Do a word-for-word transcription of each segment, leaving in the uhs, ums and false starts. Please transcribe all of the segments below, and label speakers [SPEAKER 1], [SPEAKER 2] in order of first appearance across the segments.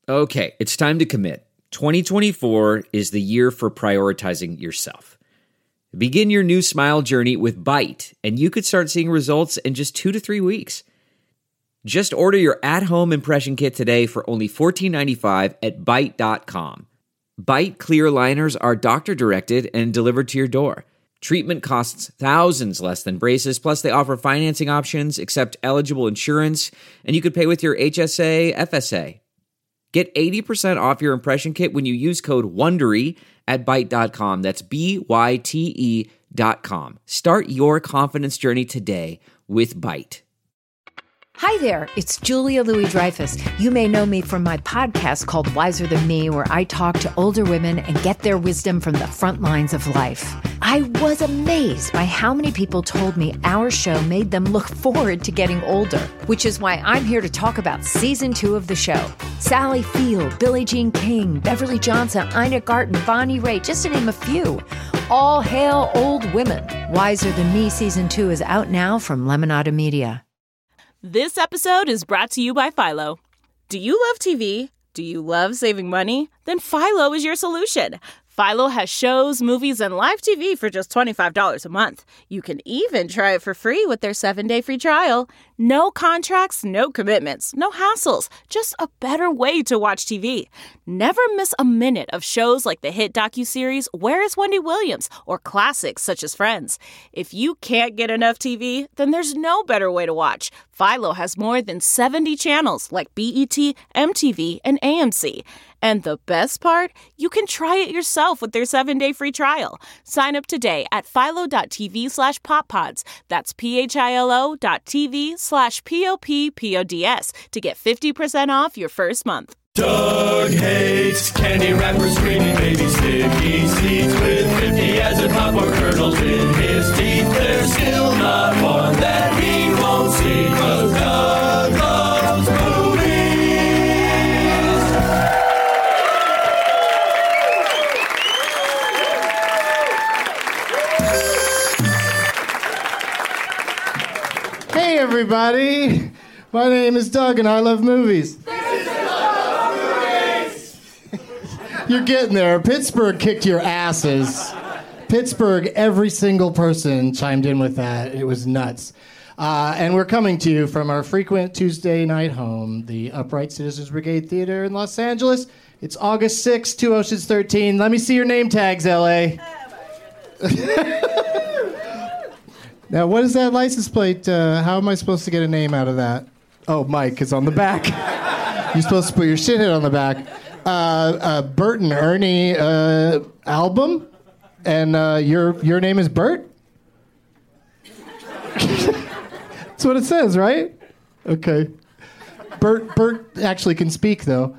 [SPEAKER 1] Okay, it's time to commit. twenty twenty-four is the year for prioritizing yourself. Begin your new smile journey with Byte, and you could start seeing results in just two to three weeks. Just order your at-home impression kit today for only fourteen ninety-five at byte dot com. Byte clear aligners are doctor-directed and delivered to your door. Treatment costs thousands less than braces, plus they offer financing options, accept eligible insurance, and you could pay with your H S A, F S A. Get eighty percent off your impression kit when you use code WONDERY at byte dot com. That's B Y T E dot com. Start your confidence journey today with Byte.
[SPEAKER 2] Hi there, it's Julia Louis-Dreyfus. You may know me from my podcast called Wiser Than Me, where I talk to older women and get their wisdom from the front lines of life. I was amazed by how many people told me our show made them look forward to getting older, which is why I'm here to talk about season two of the show. Sally Field, Billie Jean King, Beverly Johnson, Ina Garten, Bonnie Raitt, just to name a few. All hail old women. Wiser Than Me season two is out now from Lemonada Media.
[SPEAKER 3] This episode is brought to you by Philo. Do you love T V? Do you love saving money? Then Philo is your solution. Philo has shows, movies, and live T V for just twenty-five dollars a month. You can even try it for free with their seven-day free trial. No contracts, no commitments, no hassles. Just a better way to watch T V. Never miss a minute of shows like the hit docuseries Where is Wendy Williams? Or classics such as Friends. If you can't get enough T V, then there's no better way to watch. Philo has more than seventy channels like B E T, M T V, and A M C. And the best part? You can try it yourself with their seven-day free trial. Sign up today at philo.tv slash poppods. That's P-H-I-L-O dot TV slash P-O-P-P-O-D-S to get fifty percent off your first month.
[SPEAKER 4] Doug hates candy wrappers, screaming baby sticky seeds with fifty as in popcorn kernels in his teeth. There's still not one that he won't see, 'cause Doug loves movies.
[SPEAKER 5] Hey everybody, my name is Doug and I love movies. You're getting there. Pittsburgh kicked your asses. Pittsburgh, every single person chimed in with that. It was nuts. Uh, and we're coming to you from our frequent Tuesday night home, the Upright Citizens Brigade Theater in Los Angeles. It's August sixth, Two Oceans thirteen. Let me see your name tags, L A. Now, what is that license plate? Uh, how am I supposed to get a name out of that? Oh, Mike is on the back. You're supposed to put your shithead on the back. Uh, uh, Bert and Ernie uh, album, and uh, your your name is Bert? That's what it says, right? Okay. Bert Bert actually can speak, though.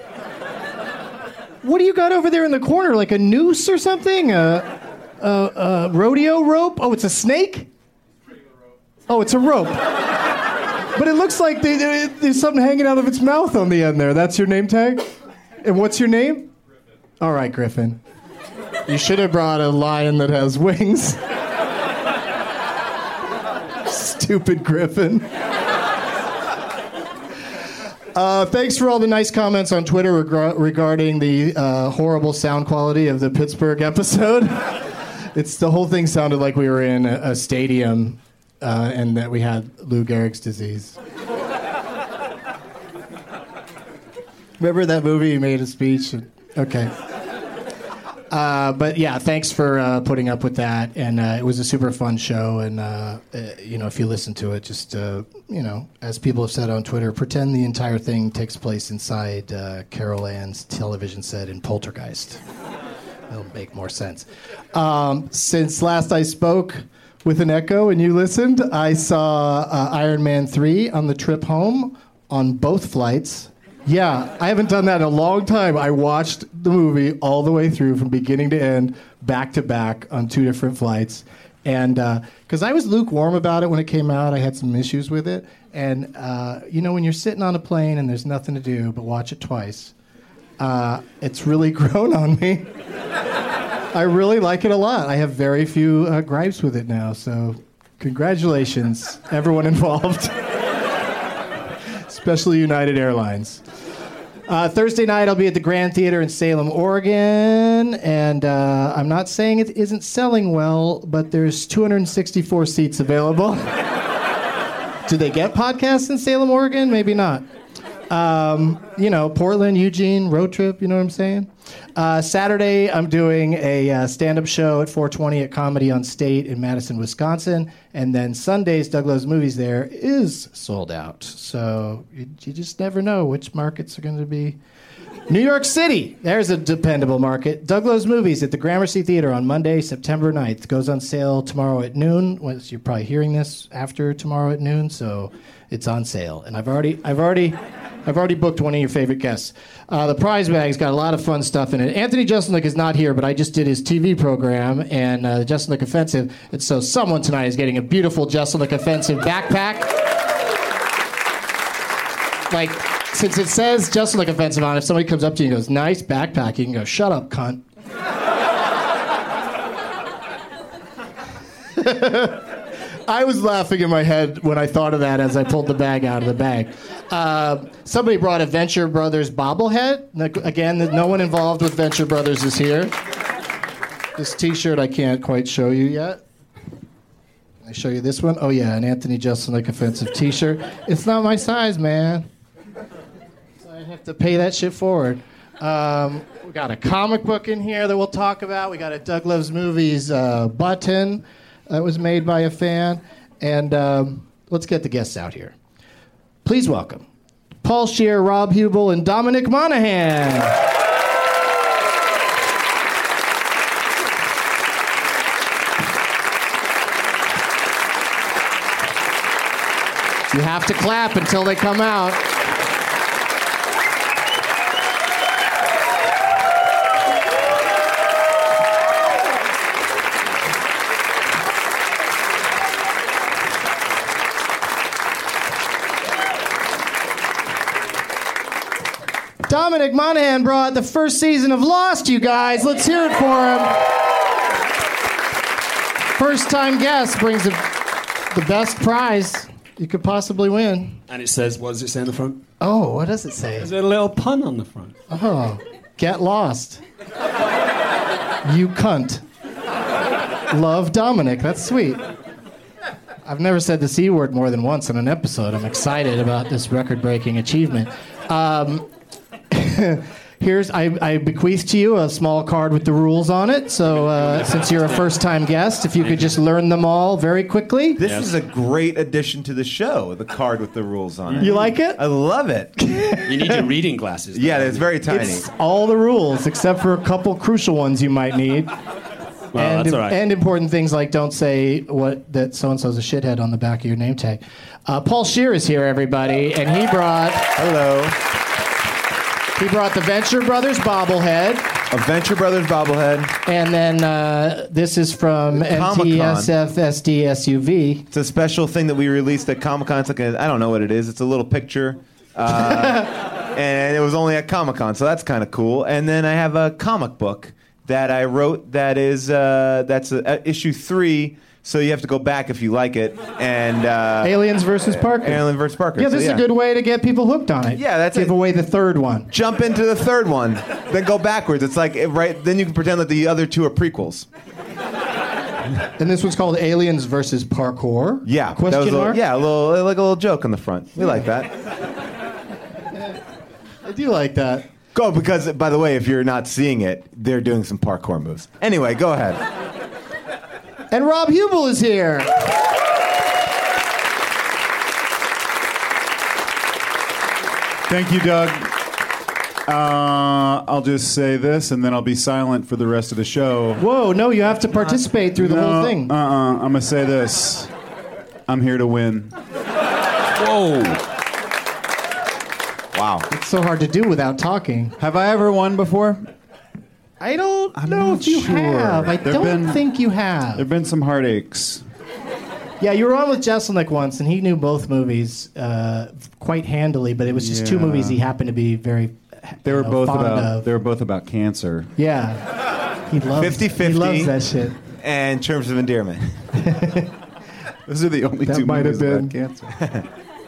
[SPEAKER 5] What do you got over there in the corner? Like a noose or something? A, a, a rodeo rope? Oh, it's a snake? Oh, it's a rope. But it looks like they, they, there's something hanging out of its mouth on the end there. That's your name tag? And what's your name? Griffin. All right, Griffin. You should have brought a lion that has wings. Stupid Griffin. Uh, thanks for all the nice comments on Twitter reg- regarding the uh, horrible sound quality of the Pittsburgh episode. It's the whole thing sounded like we were in a, a stadium uh, and that we had Lou Gehrig's disease. Remember that movie? He made a speech. Okay. Uh, but yeah, thanks for uh, putting up with that. And uh, it was a super fun show. And, uh, uh, you know, if you listen to it, just, uh, you know, as people have said on Twitter, pretend the entire thing takes place inside uh, Carol Ann's television set in Poltergeist. It'll make more sense. Um, since last I spoke with an echo and you listened, I saw uh, Iron Man three on the trip home on both flights. Yeah, I haven't done that in a long time. I watched the movie all the way through from beginning to end, back to back on two different flights. And because uh, I was lukewarm about it when it came out, I had some issues with it. And, uh, you know, when you're sitting on a plane and there's nothing to do but watch it twice, uh, it's really grown on me. I really like it a lot. I have very few uh, gripes with it now. So congratulations, everyone involved. Especially United Airlines. Uh, Thursday night, I'll be at the Grand Theater in Salem, Oregon, and uh, I'm not saying it isn't selling well, but there's two hundred sixty-four seats available. Do they get podcasts in Salem, Oregon? Maybe not. Um, you know, Portland, Eugene, road trip, you know what I'm saying? Uh, Saturday, I'm doing a uh, stand-up show at four twenty at Comedy on State in Madison, Wisconsin. And then Sundays, Doug Loves Movies there is sold out. So you, you just never know which markets are going to be. New York City, there's a dependable market. Doug Loves Movies at the Gramercy Theater on Monday, September ninth. Goes on sale tomorrow at noon. Well, you're probably hearing this after tomorrow at noon, so it's on sale. And I've already, I've already... I've already booked one of your favorite guests. Uh, the prize bag's got a lot of fun stuff in it. Anthony Jeselnik is not here, but I just did his T V program, and uh, Jeselnik Offensive. And so someone tonight is getting a beautiful Jeselnik Offensive backpack. Like, since it says Jeselnik Offensive on it, if somebody comes up to you and goes, nice backpack, you can go, shut up, cunt. I was laughing in my head when I thought of that as I pulled the bag out of the bag. Uh, somebody brought a Venture Brothers bobblehead. Again, no one involved with Venture Brothers is here. This T-shirt I can't quite show you yet. Can I show you this one? Oh, yeah, an Anthony Jeselnik Offensive T-shirt. It's not my size, man. So I have to pay that shit forward. Um, we got a comic book in here that we'll talk about. We got a Doug Loves Movies uh, button that was made by a fan. And um, let's get the guests out here. Please welcome Paul Scheer, Rob Hubel, and Dominic Monaghan. You have to clap until they come out. Dominic Monaghan brought the first season of Lost, you guys. Let's hear it for him. First-time guest brings the, the best prize you could possibly win.
[SPEAKER 6] And it says, what does it say on the front?
[SPEAKER 5] Oh, what does it say?
[SPEAKER 6] There's a little pun on the front.
[SPEAKER 5] Oh, get lost. You cunt. Love, Dominic. That's sweet. I've never said the C word more than once in an episode. I'm excited about this record-breaking achievement. Um... Here's I, I bequeath to you a small card with the rules on it. So uh, since you're a first-time guest, if you could just learn them all very quickly.
[SPEAKER 7] This
[SPEAKER 6] Yes.
[SPEAKER 7] is a great addition to the show, the card with the rules on it.
[SPEAKER 5] You like it?
[SPEAKER 7] I love it.
[SPEAKER 6] You need your reading glasses.
[SPEAKER 7] Yeah, it's very tiny.
[SPEAKER 5] It's all the rules except for a couple crucial ones you might need.
[SPEAKER 6] Well,
[SPEAKER 5] and,
[SPEAKER 6] that's all right.
[SPEAKER 5] and important things like don't say what that so-and-so's a shithead on the back of your name tag. Uh, Paul Scheer is here, everybody, and he brought...
[SPEAKER 7] Hello.
[SPEAKER 5] He brought the Venture Brothers bobblehead.
[SPEAKER 7] A Venture Brothers bobblehead.
[SPEAKER 5] And then uh, this is from N T S F S D S U V.
[SPEAKER 7] It's a special thing that we released at Comic-Con. It's like a, I don't know what it is. It's a little picture. Uh, and it was only at Comic-Con, so that's kind of cool. And then I have a comic book that I wrote that is, uh, that's a, a issue three. So you have to go back if you like it. And uh,
[SPEAKER 5] Aliens versus Parker.
[SPEAKER 7] Alien versus Parker.
[SPEAKER 5] Yeah, this
[SPEAKER 7] so,
[SPEAKER 5] is a good way to get people hooked on it.
[SPEAKER 7] Yeah, that's
[SPEAKER 5] Give
[SPEAKER 7] it.
[SPEAKER 5] away the third one.
[SPEAKER 7] Jump into the third one, then go backwards. It's like, it, right, then you can pretend that the other two are prequels.
[SPEAKER 5] And this one's called Aliens versus Parkour.
[SPEAKER 7] Yeah. that
[SPEAKER 5] Question
[SPEAKER 7] was a,
[SPEAKER 5] mark?
[SPEAKER 7] Yeah, a little, like a little joke on the front. We like that.
[SPEAKER 5] I do like that.
[SPEAKER 7] Go, because, by the way, if you're not seeing it, they're doing some parkour moves. Anyway, go ahead.
[SPEAKER 5] And Rob Hubel is here.
[SPEAKER 8] Thank you, Doug. Uh, I'll just say this, and then I'll be silent for the rest of the show.
[SPEAKER 5] Whoa, no, you have to participate through the
[SPEAKER 8] no,
[SPEAKER 5] whole thing.
[SPEAKER 8] Uh-uh. I'm going to say this. I'm here to win.
[SPEAKER 6] Whoa.
[SPEAKER 7] Wow.
[SPEAKER 5] It's so hard to do without talking.
[SPEAKER 8] Have I ever won before?
[SPEAKER 5] I don't
[SPEAKER 8] I'm
[SPEAKER 5] know
[SPEAKER 8] not
[SPEAKER 5] if you
[SPEAKER 8] sure.
[SPEAKER 5] have. I
[SPEAKER 8] There've
[SPEAKER 5] don't
[SPEAKER 8] been-
[SPEAKER 5] think you have.
[SPEAKER 8] There have been some heartaches.
[SPEAKER 5] Yeah, you were on with Jeselnik once, and he knew both movies uh, quite handily, but it was just two
[SPEAKER 8] Yeah.
[SPEAKER 5] movies he happened to be very
[SPEAKER 8] They
[SPEAKER 5] you
[SPEAKER 8] were
[SPEAKER 5] know,
[SPEAKER 8] both
[SPEAKER 5] fond
[SPEAKER 8] about.
[SPEAKER 5] of.
[SPEAKER 8] They were both about cancer.
[SPEAKER 5] Yeah. He loves
[SPEAKER 7] fifty-fifty.
[SPEAKER 5] He loves that shit.
[SPEAKER 7] And Terms of Endearment.
[SPEAKER 8] Those are the only
[SPEAKER 5] That
[SPEAKER 8] two
[SPEAKER 5] might
[SPEAKER 8] movies
[SPEAKER 5] have
[SPEAKER 8] about
[SPEAKER 5] been.
[SPEAKER 8] cancer.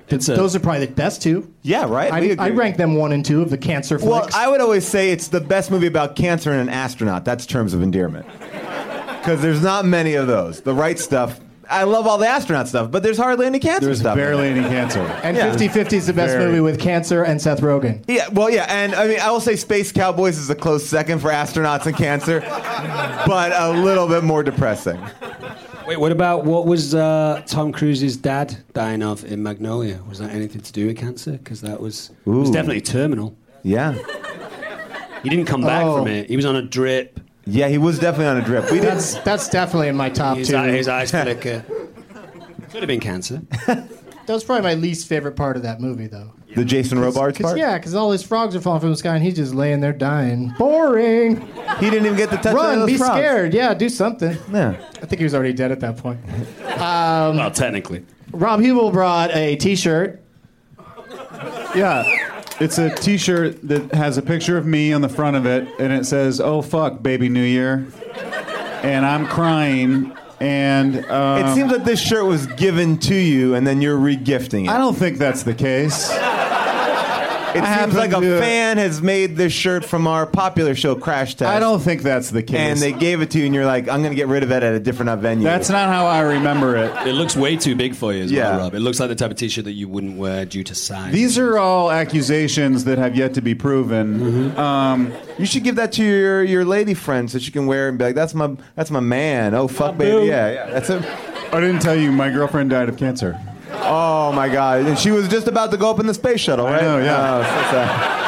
[SPEAKER 6] It's a-
[SPEAKER 5] Those are probably the best two.
[SPEAKER 7] Yeah, right? We
[SPEAKER 5] I,
[SPEAKER 7] agree.
[SPEAKER 5] I rank them one and two of the cancer
[SPEAKER 7] Well,
[SPEAKER 5] flicks.
[SPEAKER 7] I would always say it's the best movie about cancer and an astronaut. That's terms of endearment. Because there's not many of those. The Right Stuff. I love all the astronaut stuff, but there's hardly any cancer
[SPEAKER 8] There's
[SPEAKER 7] stuff.
[SPEAKER 8] barely any cancer.
[SPEAKER 5] and
[SPEAKER 7] yeah.
[SPEAKER 5] fifty-fifty is the best
[SPEAKER 8] Very.
[SPEAKER 5] movie with cancer and Seth Rogen.
[SPEAKER 7] Yeah, well, yeah, and I mean, I will say Space Cowboys is a close second for astronauts and cancer, but a little bit more depressing.
[SPEAKER 6] Wait, what about what was uh, Tom Cruise's dad dying of in Magnolia? Was that anything to do with cancer? Because that was it was
[SPEAKER 7] Ooh.
[SPEAKER 6] definitely terminal.
[SPEAKER 7] Yeah.
[SPEAKER 6] He didn't come back
[SPEAKER 5] Oh.
[SPEAKER 6] from it. He was on a drip.
[SPEAKER 7] Yeah, he was definitely on a drip. We did.
[SPEAKER 5] That's that's definitely in my top
[SPEAKER 6] His,
[SPEAKER 5] two.
[SPEAKER 6] eye, his eyes flicker. Could have been cancer.
[SPEAKER 5] That was probably my least favorite part of that movie, though.
[SPEAKER 7] The Jason Robards
[SPEAKER 5] Cause,
[SPEAKER 7] part?
[SPEAKER 5] yeah, because all his frogs are falling from the sky and he's just laying there dying. Boring.
[SPEAKER 7] He didn't even get to touch any of
[SPEAKER 5] Run,
[SPEAKER 7] those
[SPEAKER 5] be
[SPEAKER 7] frogs.
[SPEAKER 5] scared. Yeah, do something.
[SPEAKER 7] Yeah.
[SPEAKER 5] I think he was already dead at that point.
[SPEAKER 6] Well, technically.
[SPEAKER 5] Rob Hubel brought a T-shirt.
[SPEAKER 8] Yeah. It's a T-shirt that has a picture of me on the front of it, and it says, "Oh fuck, baby New Year," and I'm crying. And um,
[SPEAKER 7] It seems like this shirt was given to you, and then you're re-gifting it.
[SPEAKER 8] I don't think that's the case.
[SPEAKER 7] It
[SPEAKER 8] I
[SPEAKER 7] seems like a
[SPEAKER 8] happen to-
[SPEAKER 7] fan has made this shirt from our popular show, Crash Test.
[SPEAKER 8] I don't think that's the case.
[SPEAKER 7] And they gave it to you, and you're like, I'm going to get rid of it at a different venue.
[SPEAKER 8] That's not how I remember it.
[SPEAKER 6] It looks way too big for you as
[SPEAKER 7] Yeah.
[SPEAKER 6] well, Rob. It looks like the type of T-shirt that you wouldn't wear due to size.
[SPEAKER 8] These are all accusations that have yet to be proven.
[SPEAKER 7] Mm-hmm.
[SPEAKER 8] Um,
[SPEAKER 7] You should give that to your, your lady friend so she can wear it and be like, that's my that's my man. Oh, fuck, baby. Yeah, yeah. That's it.
[SPEAKER 8] I didn't tell you my girlfriend died of cancer.
[SPEAKER 7] Oh, my God. And she was just about to go up in the space shuttle, right?
[SPEAKER 8] know, yeah.
[SPEAKER 7] Oh, so sad.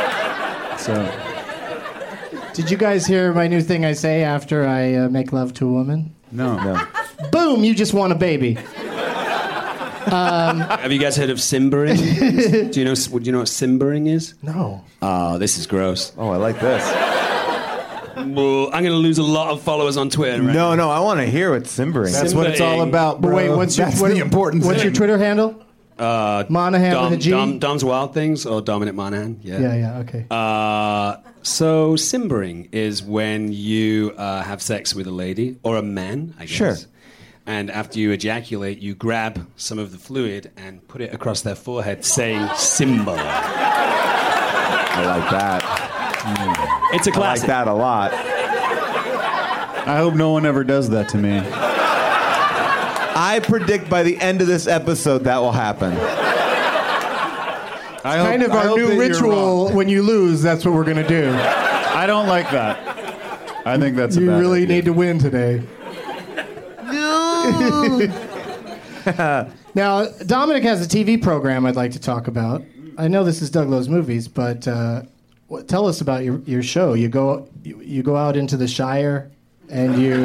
[SPEAKER 8] So
[SPEAKER 5] Did you guys hear my new thing I say after I uh, make love to a woman?
[SPEAKER 8] no,
[SPEAKER 7] No.
[SPEAKER 5] Boom, you just want a baby.
[SPEAKER 6] Have you guys heard of simbering? do you know? Do you know what simbering is?
[SPEAKER 5] No.
[SPEAKER 6] Oh, this is gross.
[SPEAKER 7] Oh, I like this.
[SPEAKER 6] Well, I'm going to lose a lot of followers on Twitter. Right
[SPEAKER 7] No, no, I want to hear what simbering
[SPEAKER 8] that's
[SPEAKER 7] is.
[SPEAKER 8] what it's all about, bro.
[SPEAKER 5] But wait, what's your
[SPEAKER 8] that's
[SPEAKER 5] Twitter,
[SPEAKER 8] the important
[SPEAKER 5] What's
[SPEAKER 8] thing.
[SPEAKER 5] your Twitter handle?
[SPEAKER 6] Uh,
[SPEAKER 5] Monahan
[SPEAKER 6] Dom,
[SPEAKER 5] with a G?
[SPEAKER 6] Dom, Dom's Wild Things or Dominic Monahan? Yeah.
[SPEAKER 5] Yeah, yeah, okay.
[SPEAKER 6] Uh, so simbering is when you uh, have sex with a lady or a man, I guess.
[SPEAKER 7] Sure.
[SPEAKER 6] And after you ejaculate, you grab some of the fluid and put it across their forehead, saying "Simba."
[SPEAKER 7] I like that.
[SPEAKER 6] It's a
[SPEAKER 7] I like
[SPEAKER 6] classic.
[SPEAKER 7] that a lot.
[SPEAKER 8] I hope no one ever does that to me.
[SPEAKER 7] I predict by the end of this episode that will happen.
[SPEAKER 8] I hope,
[SPEAKER 5] kind of
[SPEAKER 8] I
[SPEAKER 5] our
[SPEAKER 8] hope that
[SPEAKER 5] new
[SPEAKER 8] you're
[SPEAKER 5] ritual.
[SPEAKER 8] wrong.
[SPEAKER 5] When you lose, that's what we're going to do.
[SPEAKER 8] I don't like that. I think that's a
[SPEAKER 5] You
[SPEAKER 8] bad
[SPEAKER 5] really
[SPEAKER 8] idea.
[SPEAKER 5] need to win today. Now, Dominic has a T V program I'd like to talk about. I know this is Doug Lowe's Movies, but uh, what, tell us about your, your show. You go you, you go out into the Shire, and you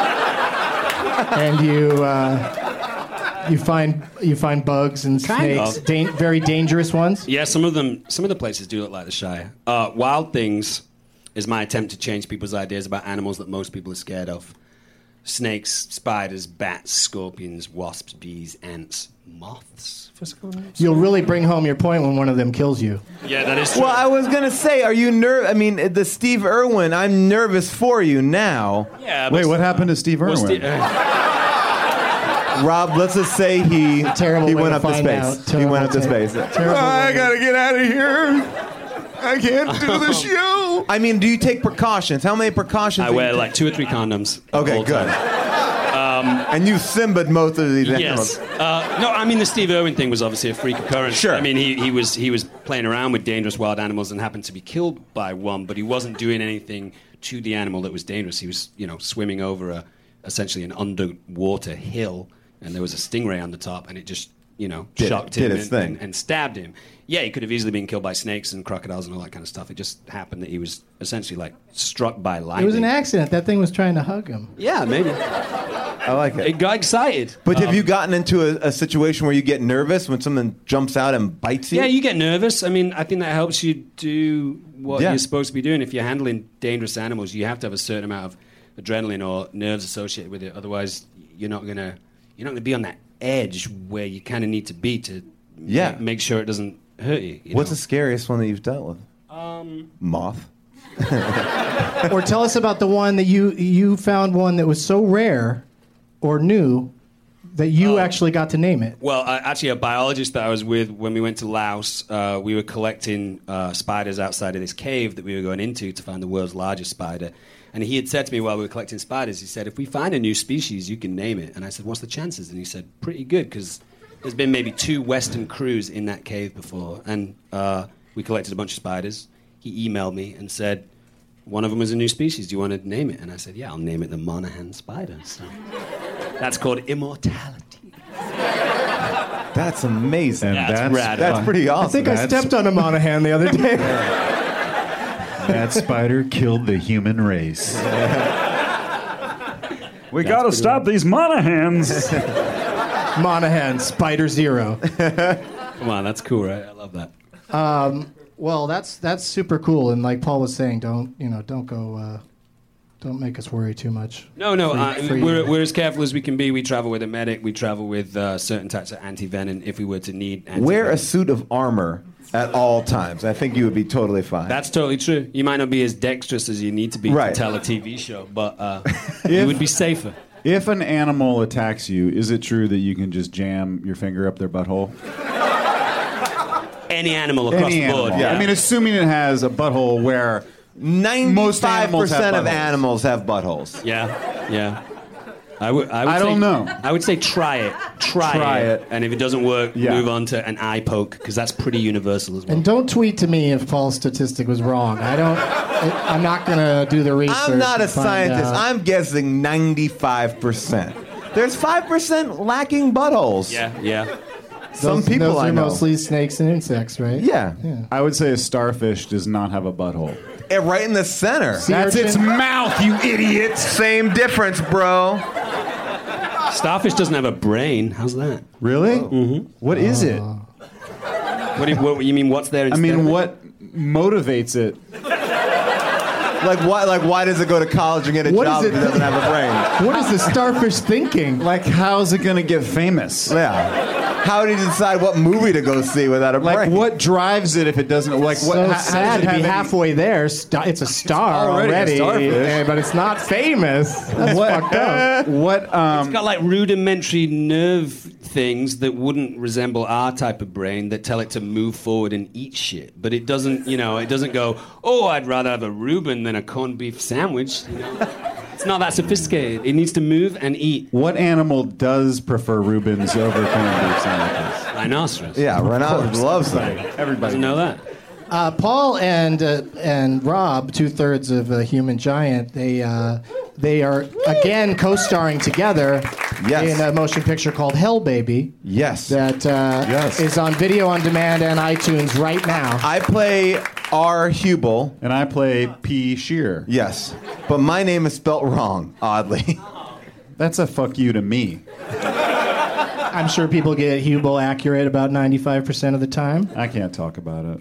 [SPEAKER 5] and you uh, you find you find bugs and
[SPEAKER 6] Kind
[SPEAKER 5] snakes,
[SPEAKER 6] of.
[SPEAKER 5] dan- very dangerous ones.
[SPEAKER 6] Yeah, some of them, some of the places do look like the Shire. Uh, Wild Things is my attempt to change people's ideas about animals that most people are scared of. Snakes, spiders, bats, scorpions, wasps, bees, ants, moths. For some-
[SPEAKER 5] You'll really bring home your point when one of them kills you.
[SPEAKER 6] Yeah, that is true.
[SPEAKER 7] Well, I was gonna say, are you nervous? I mean, the Steve Irwin. I'm nervous for you now.
[SPEAKER 6] yeah,
[SPEAKER 8] Wait, what happened to Steve
[SPEAKER 6] What's
[SPEAKER 8] Irwin?
[SPEAKER 6] the- uh,
[SPEAKER 7] Rob, let's just say he
[SPEAKER 5] Terrible
[SPEAKER 7] he
[SPEAKER 5] way
[SPEAKER 7] went
[SPEAKER 5] to
[SPEAKER 7] up to
[SPEAKER 5] find
[SPEAKER 7] space.
[SPEAKER 5] out.
[SPEAKER 7] He
[SPEAKER 5] Terrible
[SPEAKER 7] went up to
[SPEAKER 5] ta-
[SPEAKER 7] space.
[SPEAKER 5] terrible
[SPEAKER 7] I
[SPEAKER 5] way.
[SPEAKER 7] gotta get out of here. I can't do the show. I mean, do you take precautions? How many precautions?
[SPEAKER 6] I
[SPEAKER 7] do you
[SPEAKER 6] wear
[SPEAKER 7] take?
[SPEAKER 6] like two or three condoms. the
[SPEAKER 7] Okay,
[SPEAKER 6] whole
[SPEAKER 7] good.
[SPEAKER 6] time.
[SPEAKER 7] And you Simba'd most of these
[SPEAKER 6] Yes.
[SPEAKER 7] animals.
[SPEAKER 6] Uh, no, I mean the Steve Irwin thing was obviously a freak occurrence.
[SPEAKER 7] Sure.
[SPEAKER 6] I mean he, he was he was playing around with dangerous wild animals and happened to be killed by one, but he wasn't doing anything to the animal that was dangerous. He was, you know, swimming over a essentially an underwater hill, and there was a stingray on the top, and it just, you know,
[SPEAKER 7] Did it-
[SPEAKER 6] shocked
[SPEAKER 7] did
[SPEAKER 6] him
[SPEAKER 7] its
[SPEAKER 6] and,
[SPEAKER 7] thing.
[SPEAKER 6] and, and stabbed him. Yeah, he could have easily been killed by snakes and crocodiles and all that kind of stuff. It just happened that he was essentially like struck by lightning.
[SPEAKER 5] It was an accident. That thing was trying to hug him.
[SPEAKER 6] Yeah, maybe.
[SPEAKER 7] I like it.
[SPEAKER 6] It got excited.
[SPEAKER 7] But have
[SPEAKER 6] Um,
[SPEAKER 7] you gotten into a, a situation where you get nervous when someone jumps out and bites you?
[SPEAKER 6] Yeah, you get nervous. I mean, I think that helps you do what
[SPEAKER 7] Yeah.
[SPEAKER 6] you're supposed to be doing. If you're handling dangerous animals, you have to have a certain amount of adrenaline or nerves associated with it. Otherwise, you're not gonna you're not gonna be on that edge where you kind of need to be to
[SPEAKER 7] Yeah.
[SPEAKER 6] make, make sure it doesn't hurt you. you
[SPEAKER 7] What's
[SPEAKER 6] know?
[SPEAKER 7] the scariest one that you've dealt with?
[SPEAKER 6] Um,
[SPEAKER 7] Moth.
[SPEAKER 5] Or tell us about the one that you you found one that was so rare or new that you actually got to name it.
[SPEAKER 6] Well, uh, actually, a biologist that I was with when we went to Laos, uh, we were collecting uh, spiders outside of this cave that we were going into to find the world's largest spider. And he had said to me while we were collecting spiders, he said, if we find a new species, you can name it. And I said, what's the chances? And he said, pretty good, because there's been maybe two Western crews in that cave before. And uh, we collected a bunch of spiders. He emailed me and said, one of them is a new species. Do you want to name it? And I said, yeah, I'll name it the Monahan spider. So that's called immortality.
[SPEAKER 7] That's amazing.
[SPEAKER 6] Yeah, that's
[SPEAKER 8] that's
[SPEAKER 6] rad.
[SPEAKER 7] That's pretty awesome.
[SPEAKER 5] I think I
[SPEAKER 8] That's-
[SPEAKER 5] stepped on a Monahan the other day.
[SPEAKER 8] That spider killed the human race. We gotta stop these Monahans.
[SPEAKER 5] Monahan, Spider Zero.
[SPEAKER 6] Come on, that's cool, right? I love that.
[SPEAKER 5] Um, well, that's that's super cool. And like Paul was saying, don't you know, don't go, uh, don't make us worry too much.
[SPEAKER 6] No, no,
[SPEAKER 5] For-
[SPEAKER 6] uh,
[SPEAKER 5] for
[SPEAKER 6] we're,
[SPEAKER 5] you.
[SPEAKER 6] we're as careful as we can be. We travel with a medic. We travel with uh, certain types of anti-venom if we were to need anti-venom.
[SPEAKER 7] Wear a suit of armor at all times. I think you would be totally fine.
[SPEAKER 6] That's totally true. You might not be as dexterous as you need to be
[SPEAKER 7] Right.
[SPEAKER 6] to tell a T V show, but uh, you would be safer.
[SPEAKER 8] If an animal attacks you, is it true that you can just jam your finger up their butthole?
[SPEAKER 6] Any animal across
[SPEAKER 8] Any
[SPEAKER 6] the board.
[SPEAKER 8] animal.
[SPEAKER 6] Yeah.
[SPEAKER 8] I mean, assuming it has a butthole where most
[SPEAKER 7] ninety-five
[SPEAKER 8] animals have
[SPEAKER 7] percent of
[SPEAKER 8] buttholes.
[SPEAKER 7] animals have buttholes.
[SPEAKER 6] yeah, yeah. I would. I, would
[SPEAKER 8] I
[SPEAKER 6] say,
[SPEAKER 8] don't know.
[SPEAKER 6] I would say try it. Try,
[SPEAKER 7] Try
[SPEAKER 6] it.
[SPEAKER 7] it.
[SPEAKER 6] And if it doesn't work,
[SPEAKER 8] Yeah.
[SPEAKER 6] move on to an eye poke because that's pretty universal as well.
[SPEAKER 5] And don't tweet to me if Paul's statistic was wrong. I don't. I, I'm not gonna do the research.
[SPEAKER 7] I'm not a
[SPEAKER 5] and find
[SPEAKER 7] scientist.
[SPEAKER 5] out.
[SPEAKER 7] I'm guessing ninety-five percent. There's five percent lacking buttholes.
[SPEAKER 6] yeah, yeah.
[SPEAKER 7] Some
[SPEAKER 5] Those-
[SPEAKER 7] people
[SPEAKER 5] those
[SPEAKER 7] I
[SPEAKER 5] are
[SPEAKER 7] know.
[SPEAKER 5] mostly snakes and insects, right?
[SPEAKER 7] Yeah.
[SPEAKER 5] Yeah.
[SPEAKER 8] I would say a starfish does not have a butthole.
[SPEAKER 7] Eh, right in the center.
[SPEAKER 5] Sea
[SPEAKER 8] That's
[SPEAKER 5] urchin?
[SPEAKER 8] its mouth, you idiot!
[SPEAKER 7] Same difference, bro.
[SPEAKER 6] Starfish doesn't have a brain. How's that?
[SPEAKER 8] Really? Mm-hmm. What is it?
[SPEAKER 6] What do you, what, you mean? What's there?
[SPEAKER 8] I
[SPEAKER 6] Instead
[SPEAKER 8] mean,
[SPEAKER 6] of it?
[SPEAKER 8] what motivates it?
[SPEAKER 7] Like why? Like why does it go to college and get a
[SPEAKER 5] What
[SPEAKER 7] job
[SPEAKER 5] is
[SPEAKER 7] if it
[SPEAKER 5] it-
[SPEAKER 7] doesn't have a brain?
[SPEAKER 5] What is the starfish thinking?
[SPEAKER 8] Like, how's it gonna get famous?
[SPEAKER 7] Yeah. How did he decide what movie to go see without a
[SPEAKER 8] Like,
[SPEAKER 7] brain?
[SPEAKER 8] what drives it if it doesn't? Like, what?
[SPEAKER 5] So
[SPEAKER 8] how- how does
[SPEAKER 5] sad
[SPEAKER 8] it
[SPEAKER 5] to be
[SPEAKER 8] have any-
[SPEAKER 5] halfway there. Sta- It's a star
[SPEAKER 8] already a
[SPEAKER 5] already,
[SPEAKER 8] starfish.
[SPEAKER 5] eh, but it's not famous. That's
[SPEAKER 8] What?
[SPEAKER 5] fucked up.
[SPEAKER 8] What? Um,
[SPEAKER 6] It's got like rudimentary nerve things that wouldn't resemble our type of brain that tell it to move forward and eat shit. But it doesn't, you know, it doesn't go, oh, I'd rather have a Reuben than a corned beef sandwich. You know? It's not that sophisticated. It needs to move and eat.
[SPEAKER 8] what animal does prefer Reubens over corned beef sandwiches?
[SPEAKER 6] Rhinoceros.
[SPEAKER 7] Yeah, Renato loves them.
[SPEAKER 8] Everybody
[SPEAKER 6] Doesn't know that.
[SPEAKER 5] Uh, Paul and uh, and Rob, two thirds of a Human Giant, they uh, they are again co-starring together
[SPEAKER 7] Yes.
[SPEAKER 5] in a motion picture called Hell Baby
[SPEAKER 7] Yes.
[SPEAKER 5] that uh,
[SPEAKER 8] Yes.
[SPEAKER 5] is on video on demand and iTunes right now.
[SPEAKER 7] I play R. Hubel.
[SPEAKER 8] And I play P. Shear.
[SPEAKER 7] Yes. But my name is spelt wrong, oddly.
[SPEAKER 8] That's a fuck you to me.
[SPEAKER 5] I'm sure people get Hubel accurate about ninety-five percent of the time.
[SPEAKER 8] I can't talk about it.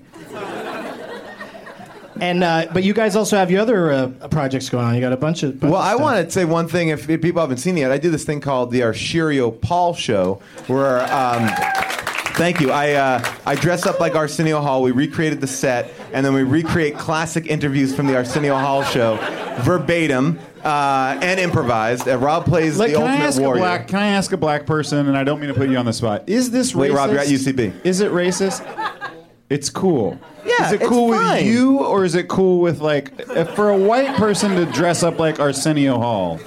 [SPEAKER 5] And uh, but you guys also have your other uh, projects going on. You got a bunch of. bunch
[SPEAKER 7] Well,
[SPEAKER 5] of
[SPEAKER 7] I
[SPEAKER 5] stuff.
[SPEAKER 7] want to say one thing. If if people haven't seen it yet, I do this thing called the Arsenio Paul Show, where um, thank you. I uh, I dress up like Arsenio Hall. We recreated the set, and then we recreate classic interviews from the Arsenio Hall show, verbatim uh, and improvised. Uh, Rob plays
[SPEAKER 8] Like,
[SPEAKER 7] the
[SPEAKER 8] can I
[SPEAKER 7] ultimate
[SPEAKER 8] ask
[SPEAKER 7] warrior.
[SPEAKER 8] a black? Can I ask a black person? And I don't mean to put you on the spot. Is this racist?
[SPEAKER 7] Wait, Rob, you're at U C B.
[SPEAKER 8] Is it racist? It's cool.
[SPEAKER 7] Yeah,
[SPEAKER 8] Is it
[SPEAKER 7] it's
[SPEAKER 8] cool
[SPEAKER 7] fine.
[SPEAKER 8] with you, or is it cool with like if for a white person to dress up like Arsenio Hall?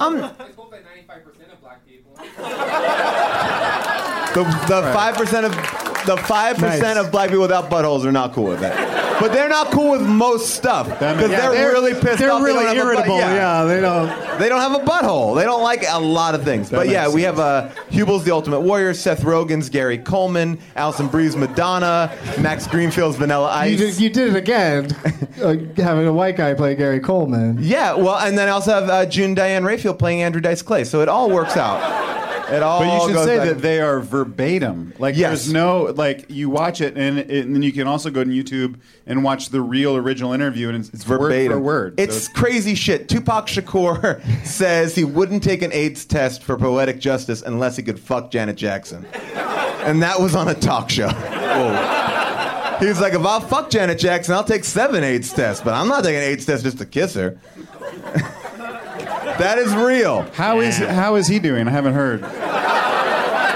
[SPEAKER 7] The the five percent of the five percent
[SPEAKER 5] Nice.
[SPEAKER 7] of black people without buttholes are not cool with that. But they're not cool with most stuff
[SPEAKER 8] That
[SPEAKER 7] because
[SPEAKER 8] makes-
[SPEAKER 7] they're,
[SPEAKER 8] Yeah,
[SPEAKER 7] really pissed
[SPEAKER 5] They're
[SPEAKER 7] off. they
[SPEAKER 5] really
[SPEAKER 7] don't have a butt-
[SPEAKER 5] irritable. yeah. they don't.
[SPEAKER 7] They don't have a butthole. They don't like a lot of things. but yeah,
[SPEAKER 8] makes
[SPEAKER 7] we have uh, Hubel's The Ultimate Warrior, Seth Rogen's Gary Coleman, Alison Brie's Madonna, Max Greenfield's Vanilla Ice.
[SPEAKER 5] You did, you did it again, uh, having a white guy play Gary Coleman.
[SPEAKER 7] yeah, well, and then I also have uh, June Diane Raphael playing Andrew Dice Clay. So it all works out. It all
[SPEAKER 8] But you should
[SPEAKER 7] goes
[SPEAKER 8] say
[SPEAKER 7] back-
[SPEAKER 8] that they are verbatim. Like
[SPEAKER 7] Yes.
[SPEAKER 8] there's no like you watch it and, it and then you can also go to YouTube and watch the real original interview and it's, it's
[SPEAKER 7] verbatim.
[SPEAKER 8] word for word. So
[SPEAKER 7] It's crazy shit. Tupac Shakur says he wouldn't take an AIDS test for poetic justice unless he could fuck Janet Jackson. And that was on a talk show. He was like, if I'll fuck Janet Jackson, I'll take seven AIDS tests, but I'm not taking an AIDS test just to kiss her. That is real.
[SPEAKER 8] How is how is he doing? I haven't heard.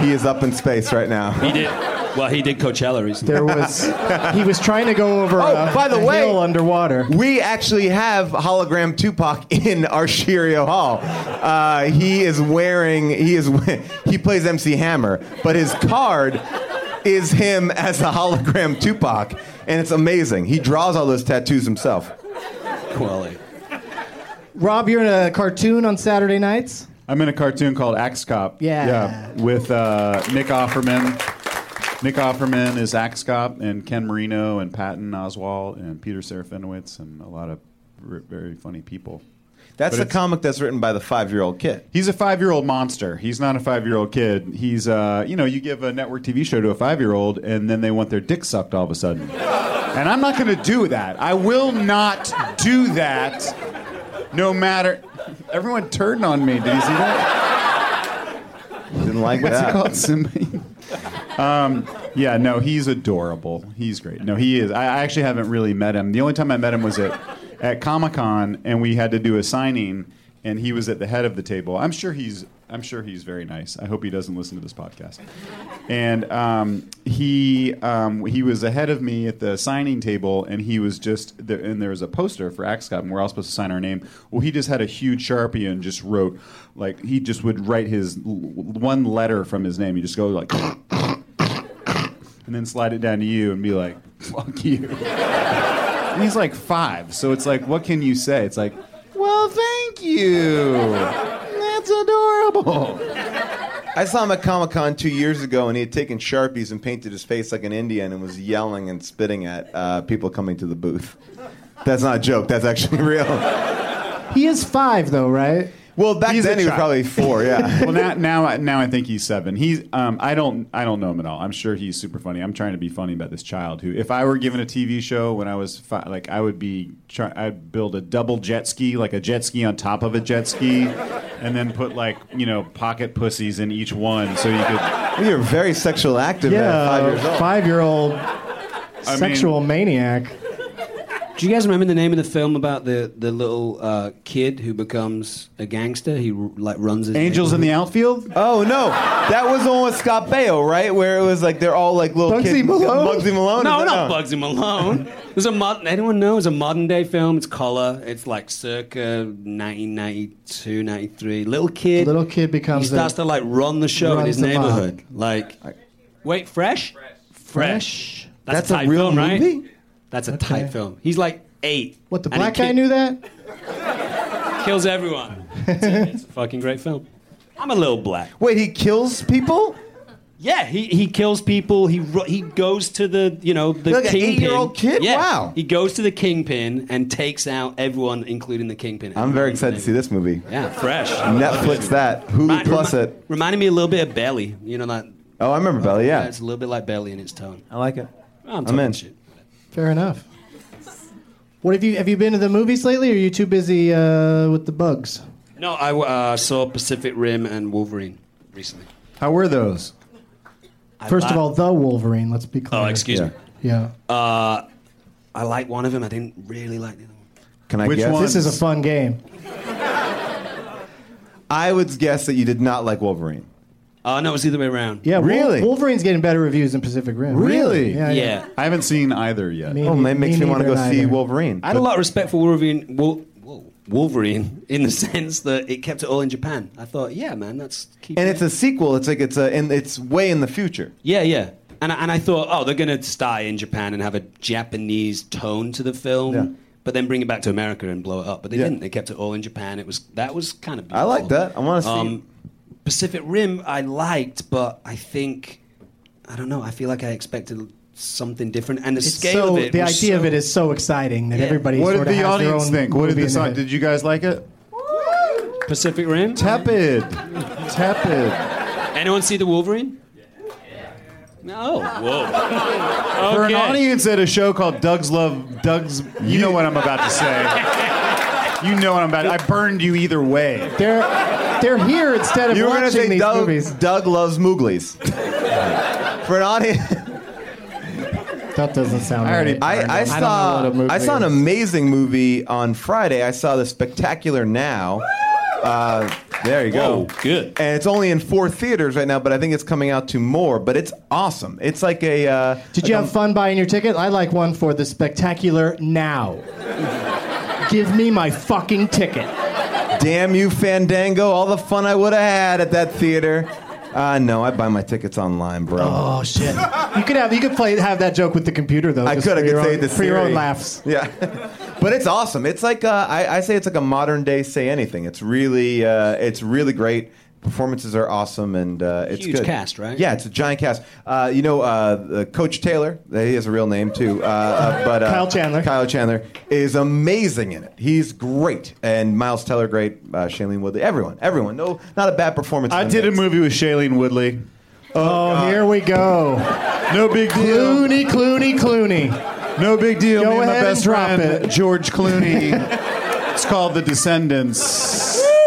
[SPEAKER 7] He is up in space right now.
[SPEAKER 6] He did. Well, he did Coachella recently.
[SPEAKER 5] There was. He was trying to go over.
[SPEAKER 7] Oh,
[SPEAKER 5] a,
[SPEAKER 7] by the
[SPEAKER 5] a
[SPEAKER 7] way,
[SPEAKER 5] hill underwater.
[SPEAKER 7] We actually have hologram Tupac in our Shirio Hall. Uh, he is wearing. He is. He plays M C Hammer, but his card is him as a hologram Tupac, and it's amazing. He draws all those tattoos himself.
[SPEAKER 6] Quality.
[SPEAKER 5] Rob, you're in a cartoon on Saturday nights.
[SPEAKER 8] I'm in a cartoon called Axe Cop.
[SPEAKER 5] Yeah.
[SPEAKER 8] Yeah. With uh, Nick Offerman. Nick Offerman is Axe Cop, and Ken Marino and Patton Oswalt and Peter Serafinowicz and a lot of r- very funny people.
[SPEAKER 7] That's
[SPEAKER 8] But
[SPEAKER 7] a
[SPEAKER 8] it's-
[SPEAKER 7] comic that's written by the five-year-old kid.
[SPEAKER 8] He's a five-year-old monster. He's not a five-year-old kid. He's, uh, you know, you give a network T V show to a five-year-old, and then they want their dick sucked all of a sudden. And I'm not going to do that. I will not do that, no matter. Everyone turned on me. Did you see that?
[SPEAKER 7] Didn't like
[SPEAKER 8] What's
[SPEAKER 7] that.
[SPEAKER 8] it called? Simba? Um, yeah, no, he's adorable. He's great. No, he is. I I actually haven't really met him. The only time I met him was at, at Comic-Con, and we had to do a signing, and he was at the head of the table. I'm sure he's I'm sure he's very nice. I hope he doesn't listen to this podcast. And um, he um, he was ahead of me at the signing table, and he was just there, and there was a poster for Axe Cop, and we're all supposed to sign our name. Well, he just had a huge Sharpie and just wrote, like, he just would write his l- one letter from his name. He just go like, and then slide it down to you and be like, fuck you. And he's like five, so it's like, what can you say? It's like, well, thank you. That's adorable.
[SPEAKER 7] I saw him at Comic-Con two years ago, and he had taken Sharpies and painted his face like an Indian and was yelling and spitting at uh, people coming to the booth. That's not a joke. That's actually real.
[SPEAKER 5] He is five, though, right?
[SPEAKER 7] Well, back
[SPEAKER 8] He's a
[SPEAKER 7] then he was
[SPEAKER 8] child.
[SPEAKER 7] probably four, yeah.
[SPEAKER 8] Well, now, now, now I think he's seven. He's, um, I don't, I don't know him at all. I'm sure he's super funny. I'm trying to be funny about this child who, if I were given a T V show when I was fi- like, I would be, try, I'd build a double jet ski, like a jet ski on top of a jet ski, and then put like, you know, pocket pussies in each one, so you could.
[SPEAKER 7] You're very sexual active
[SPEAKER 5] Yeah,
[SPEAKER 7] at five years old.
[SPEAKER 5] five-year-old
[SPEAKER 8] I
[SPEAKER 5] sexual
[SPEAKER 8] mean-
[SPEAKER 5] maniac.
[SPEAKER 6] Do you guys remember the name of the film about the, the little uh, kid who becomes a gangster? He like runs his
[SPEAKER 8] Angels in the outfield.
[SPEAKER 7] Oh no, that was the one with Scott Baio, right? Where it was like they're all like little
[SPEAKER 5] Bugsy
[SPEAKER 7] kids.
[SPEAKER 5] Malone?
[SPEAKER 7] Bugsy Malone.
[SPEAKER 6] No,
[SPEAKER 7] Is that-
[SPEAKER 6] not Bugsy Malone. There's a mod- anyone know? It's a modern day film. It's color. It's like circa nineteen ninety-two, ninety-three. Little kid.
[SPEAKER 5] Little kid becomes
[SPEAKER 6] He starts
[SPEAKER 5] a-
[SPEAKER 6] to like run the show in
[SPEAKER 5] runs
[SPEAKER 6] his
[SPEAKER 5] the mob.
[SPEAKER 6] neighborhood. Like, wait, fresh? Fresh. That's,
[SPEAKER 7] That's
[SPEAKER 6] a,
[SPEAKER 7] a
[SPEAKER 6] tight
[SPEAKER 7] real
[SPEAKER 6] film, right?
[SPEAKER 7] movie?
[SPEAKER 6] That's a
[SPEAKER 5] Okay.
[SPEAKER 6] tight film. He's like eight.
[SPEAKER 5] What, the
[SPEAKER 6] and he
[SPEAKER 5] black guy
[SPEAKER 6] ki-
[SPEAKER 5] knew that?
[SPEAKER 6] Kills everyone. It's a, it's a fucking great film. I'm a little black.
[SPEAKER 7] Wait, he kills people?
[SPEAKER 6] Yeah, he, he kills people. He ru- he goes to the you know the
[SPEAKER 7] Like an
[SPEAKER 6] kingpin.
[SPEAKER 7] eight-year-old kid?
[SPEAKER 6] Yeah.
[SPEAKER 7] Wow.
[SPEAKER 6] He goes to the kingpin and takes out everyone, including the kingpin.
[SPEAKER 7] I'm very excited to see this movie.
[SPEAKER 6] Yeah, fresh.
[SPEAKER 7] Netflix that. Hulu
[SPEAKER 6] Remind-
[SPEAKER 7] Plus
[SPEAKER 6] remi-
[SPEAKER 7] it.
[SPEAKER 6] Reminded me a little bit of Belly. You know that?
[SPEAKER 7] Oh, I remember Belly. Yeah,
[SPEAKER 6] It's a little bit like Belly in its tone.
[SPEAKER 7] I like it.
[SPEAKER 6] I'm,
[SPEAKER 7] I'm
[SPEAKER 6] talking
[SPEAKER 7] in.
[SPEAKER 6] shit.
[SPEAKER 5] Fair enough. What have you have you been to the movies lately, or are you too busy uh, with the bugs?
[SPEAKER 6] No, I uh, saw Pacific Rim and Wolverine recently.
[SPEAKER 8] How were those?
[SPEAKER 6] I
[SPEAKER 5] First
[SPEAKER 6] li-
[SPEAKER 5] of all, the Wolverine. Let's be clear.
[SPEAKER 6] oh, excuse
[SPEAKER 7] Yeah.
[SPEAKER 6] me.
[SPEAKER 5] Yeah.
[SPEAKER 6] Uh, I like one of them. I didn't really like the other one.
[SPEAKER 7] Can I
[SPEAKER 8] Which
[SPEAKER 7] guess?
[SPEAKER 8] one?
[SPEAKER 5] This is a fun game.
[SPEAKER 7] I would guess that you did not like Wolverine.
[SPEAKER 6] Oh, no, it was the other way around.
[SPEAKER 5] Yeah, Wol-
[SPEAKER 7] Really?
[SPEAKER 5] Wolverine's getting better reviews than Pacific Rim.
[SPEAKER 7] Really?
[SPEAKER 5] Yeah. yeah.
[SPEAKER 6] Yeah.
[SPEAKER 8] I haven't seen either yet.
[SPEAKER 5] Me-
[SPEAKER 7] Oh, man, makes me, want to go
[SPEAKER 5] neither,
[SPEAKER 7] see
[SPEAKER 5] neither.
[SPEAKER 7] Wolverine.
[SPEAKER 6] I had a lot of respect for Wolverine. Wol- whoa, Wolverine, in the sense that it kept it all in Japan. I thought, yeah, man, that's keep
[SPEAKER 7] And
[SPEAKER 6] it.
[SPEAKER 7] it's a sequel. It's like it's a, and it's way in the future.
[SPEAKER 6] yeah, yeah. And I, and I thought, oh, they're going to start in Japan and have a Japanese tone to the film,
[SPEAKER 7] Yeah.
[SPEAKER 6] but then bring it back to America and blow it up. But they
[SPEAKER 7] Yeah.
[SPEAKER 6] didn't. They kept it all in Japan. It was that was kind of.
[SPEAKER 7] I like that. I want to see.
[SPEAKER 6] Um, Pacific Rim, I liked, but I think I don't know. I feel like I expected something different, and the
[SPEAKER 5] It's
[SPEAKER 6] scale
[SPEAKER 5] so,
[SPEAKER 6] of it.
[SPEAKER 5] the
[SPEAKER 6] was
[SPEAKER 5] idea
[SPEAKER 6] so-
[SPEAKER 5] of it is so exciting that
[SPEAKER 6] Yeah.
[SPEAKER 5] everybody
[SPEAKER 8] What
[SPEAKER 5] sort
[SPEAKER 8] did
[SPEAKER 5] of
[SPEAKER 8] the
[SPEAKER 5] has their
[SPEAKER 8] audience
[SPEAKER 5] own
[SPEAKER 8] think? What did
[SPEAKER 5] movie
[SPEAKER 8] the
[SPEAKER 5] in
[SPEAKER 8] song?
[SPEAKER 5] their head.
[SPEAKER 8] Did you guys like it?
[SPEAKER 6] Pacific Rim.
[SPEAKER 8] Tepid. Tepid.
[SPEAKER 6] Anyone see the Wolverine? No. Whoa.
[SPEAKER 8] For an
[SPEAKER 6] Okay.
[SPEAKER 8] audience at a show called Doug's Love, Doug's. You know what I'm about to say. You know what I'm about. I burned you either way.
[SPEAKER 5] They're they're here instead of
[SPEAKER 7] You were going to
[SPEAKER 5] watching
[SPEAKER 7] say
[SPEAKER 5] these
[SPEAKER 7] Doug,
[SPEAKER 5] movies.
[SPEAKER 7] Doug loves Mooglies. For an audience,
[SPEAKER 5] That doesn't sound
[SPEAKER 8] I already-
[SPEAKER 5] right.
[SPEAKER 7] I, I
[SPEAKER 5] don't know
[SPEAKER 7] saw
[SPEAKER 5] what a movie
[SPEAKER 7] I saw an
[SPEAKER 5] is.
[SPEAKER 7] amazing movie on Friday. I saw The Spectacular Now Uh, there you go.
[SPEAKER 6] Whoa, good.
[SPEAKER 7] And it's only in four theaters right now, but I think it's coming out to more. But it's awesome. It's like a. Uh,
[SPEAKER 5] Did
[SPEAKER 7] like
[SPEAKER 5] you
[SPEAKER 7] a-
[SPEAKER 5] have fun buying your ticket? I like one for the spectacular now. Give me my fucking ticket.
[SPEAKER 7] Damn you, Fandango! All the fun I would have had at that theater. Uh, no, I buy my tickets online, bro.
[SPEAKER 5] Oh shit! You could have you could play have that joke with the computer though.
[SPEAKER 7] I
[SPEAKER 5] just
[SPEAKER 7] could. I
[SPEAKER 5] for
[SPEAKER 7] could
[SPEAKER 5] your
[SPEAKER 7] say
[SPEAKER 5] own-
[SPEAKER 7] the
[SPEAKER 5] for your own
[SPEAKER 7] Siri.
[SPEAKER 5] laughs.
[SPEAKER 7] Yeah, but it's awesome. It's like uh, I, I say it's like a modern day Say Anything. It's really uh, it's really great. Performances are awesome, and uh, it's
[SPEAKER 6] Huge
[SPEAKER 7] good.
[SPEAKER 6] cast, right?
[SPEAKER 7] Yeah, it's a giant cast. Uh, you know, uh, uh, Coach Taylor, he has a real name too, uh, uh, but uh,
[SPEAKER 5] Kyle Chandler.
[SPEAKER 7] Kyle Chandler is amazing in it. He's great, and Miles Teller, great. Uh, Shailene Woodley, everyone, everyone. No, not a bad performance.
[SPEAKER 8] I
[SPEAKER 7] from
[SPEAKER 8] did a
[SPEAKER 7] this.
[SPEAKER 8] movie with Shailene Woodley.
[SPEAKER 5] Oh, here we go.
[SPEAKER 8] No big deal.
[SPEAKER 5] Clooney, Clooney, Clooney.
[SPEAKER 8] No big deal.
[SPEAKER 5] Go
[SPEAKER 8] Me and my
[SPEAKER 5] ahead
[SPEAKER 8] best
[SPEAKER 5] and drop
[SPEAKER 8] friend,
[SPEAKER 5] it.
[SPEAKER 8] George Clooney. It's called The Descendants.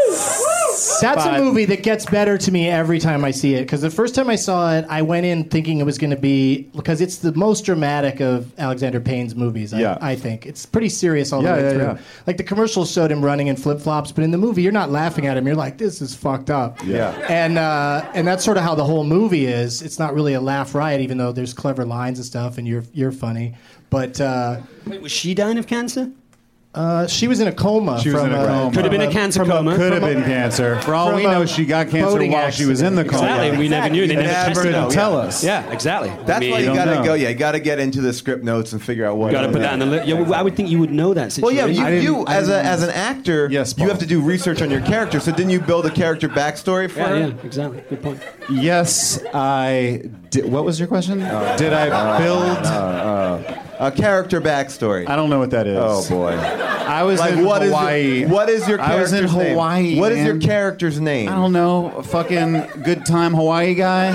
[SPEAKER 5] That's
[SPEAKER 8] But-
[SPEAKER 5] a movie that gets better to me every time I see it. Because the first time I saw it, I went in thinking it was going to be because it's the most dramatic of Alexander Payne's movies. I,
[SPEAKER 8] Yeah.
[SPEAKER 5] I think it's pretty serious all the
[SPEAKER 8] Yeah,
[SPEAKER 5] way
[SPEAKER 8] yeah,
[SPEAKER 5] through.
[SPEAKER 8] yeah.
[SPEAKER 5] Like the commercials showed him running in flip flops, but in the movie, you're not laughing at him. You're like, this is fucked up.
[SPEAKER 7] Yeah.
[SPEAKER 5] And uh, and that's sort of how the whole movie is. It's not really a laugh riot, even though there's clever lines and stuff, and you're you're funny. But uh,
[SPEAKER 6] Wait, was she dying of cancer?
[SPEAKER 5] uh, she was in a coma.
[SPEAKER 8] She was
[SPEAKER 5] from
[SPEAKER 8] in a coma.
[SPEAKER 6] Could have been a
[SPEAKER 5] from
[SPEAKER 6] cancer
[SPEAKER 5] from
[SPEAKER 6] coma.
[SPEAKER 8] Could have
[SPEAKER 5] from a-
[SPEAKER 8] been cancer. For all
[SPEAKER 5] from
[SPEAKER 8] we
[SPEAKER 5] a
[SPEAKER 8] know, she got cancer
[SPEAKER 5] boating
[SPEAKER 8] while she was in the
[SPEAKER 5] accident.
[SPEAKER 8] coma.
[SPEAKER 6] Exactly. We never knew. They never
[SPEAKER 7] Never
[SPEAKER 6] tested
[SPEAKER 7] know.
[SPEAKER 6] it.
[SPEAKER 8] Tell us.
[SPEAKER 6] Yeah, exactly.
[SPEAKER 7] That's
[SPEAKER 6] I mean,
[SPEAKER 7] why you
[SPEAKER 8] don't
[SPEAKER 7] gotta
[SPEAKER 8] know.
[SPEAKER 7] go. Yeah, you gotta get into the script notes and figure out what.
[SPEAKER 6] You got to put that in the list. Yeah, well, I would think you would know that
[SPEAKER 7] Well,
[SPEAKER 6] situation.
[SPEAKER 7] yeah,
[SPEAKER 8] I
[SPEAKER 7] you,
[SPEAKER 8] didn't-
[SPEAKER 7] you
[SPEAKER 8] I
[SPEAKER 7] as a
[SPEAKER 8] didn't-
[SPEAKER 7] as an actor,
[SPEAKER 8] Yes,
[SPEAKER 7] you
[SPEAKER 8] Paul.
[SPEAKER 7] have to do research on your character. So didn't you build a character backstory for
[SPEAKER 6] yeah,
[SPEAKER 7] her?
[SPEAKER 6] yeah, exactly. Good point.
[SPEAKER 8] Yes, I did. What was your question? Did I build?
[SPEAKER 7] A character backstory.
[SPEAKER 8] I don't know what that is.
[SPEAKER 7] Oh boy!
[SPEAKER 8] I was
[SPEAKER 7] Like
[SPEAKER 8] in
[SPEAKER 7] what is
[SPEAKER 8] Hawaii.
[SPEAKER 7] your, what is your
[SPEAKER 8] I was
[SPEAKER 7] character's
[SPEAKER 8] in
[SPEAKER 7] name?
[SPEAKER 8] Hawaii,
[SPEAKER 7] What is your
[SPEAKER 8] man.
[SPEAKER 7] character's name?
[SPEAKER 8] I don't know. A fucking good time Hawaii guy.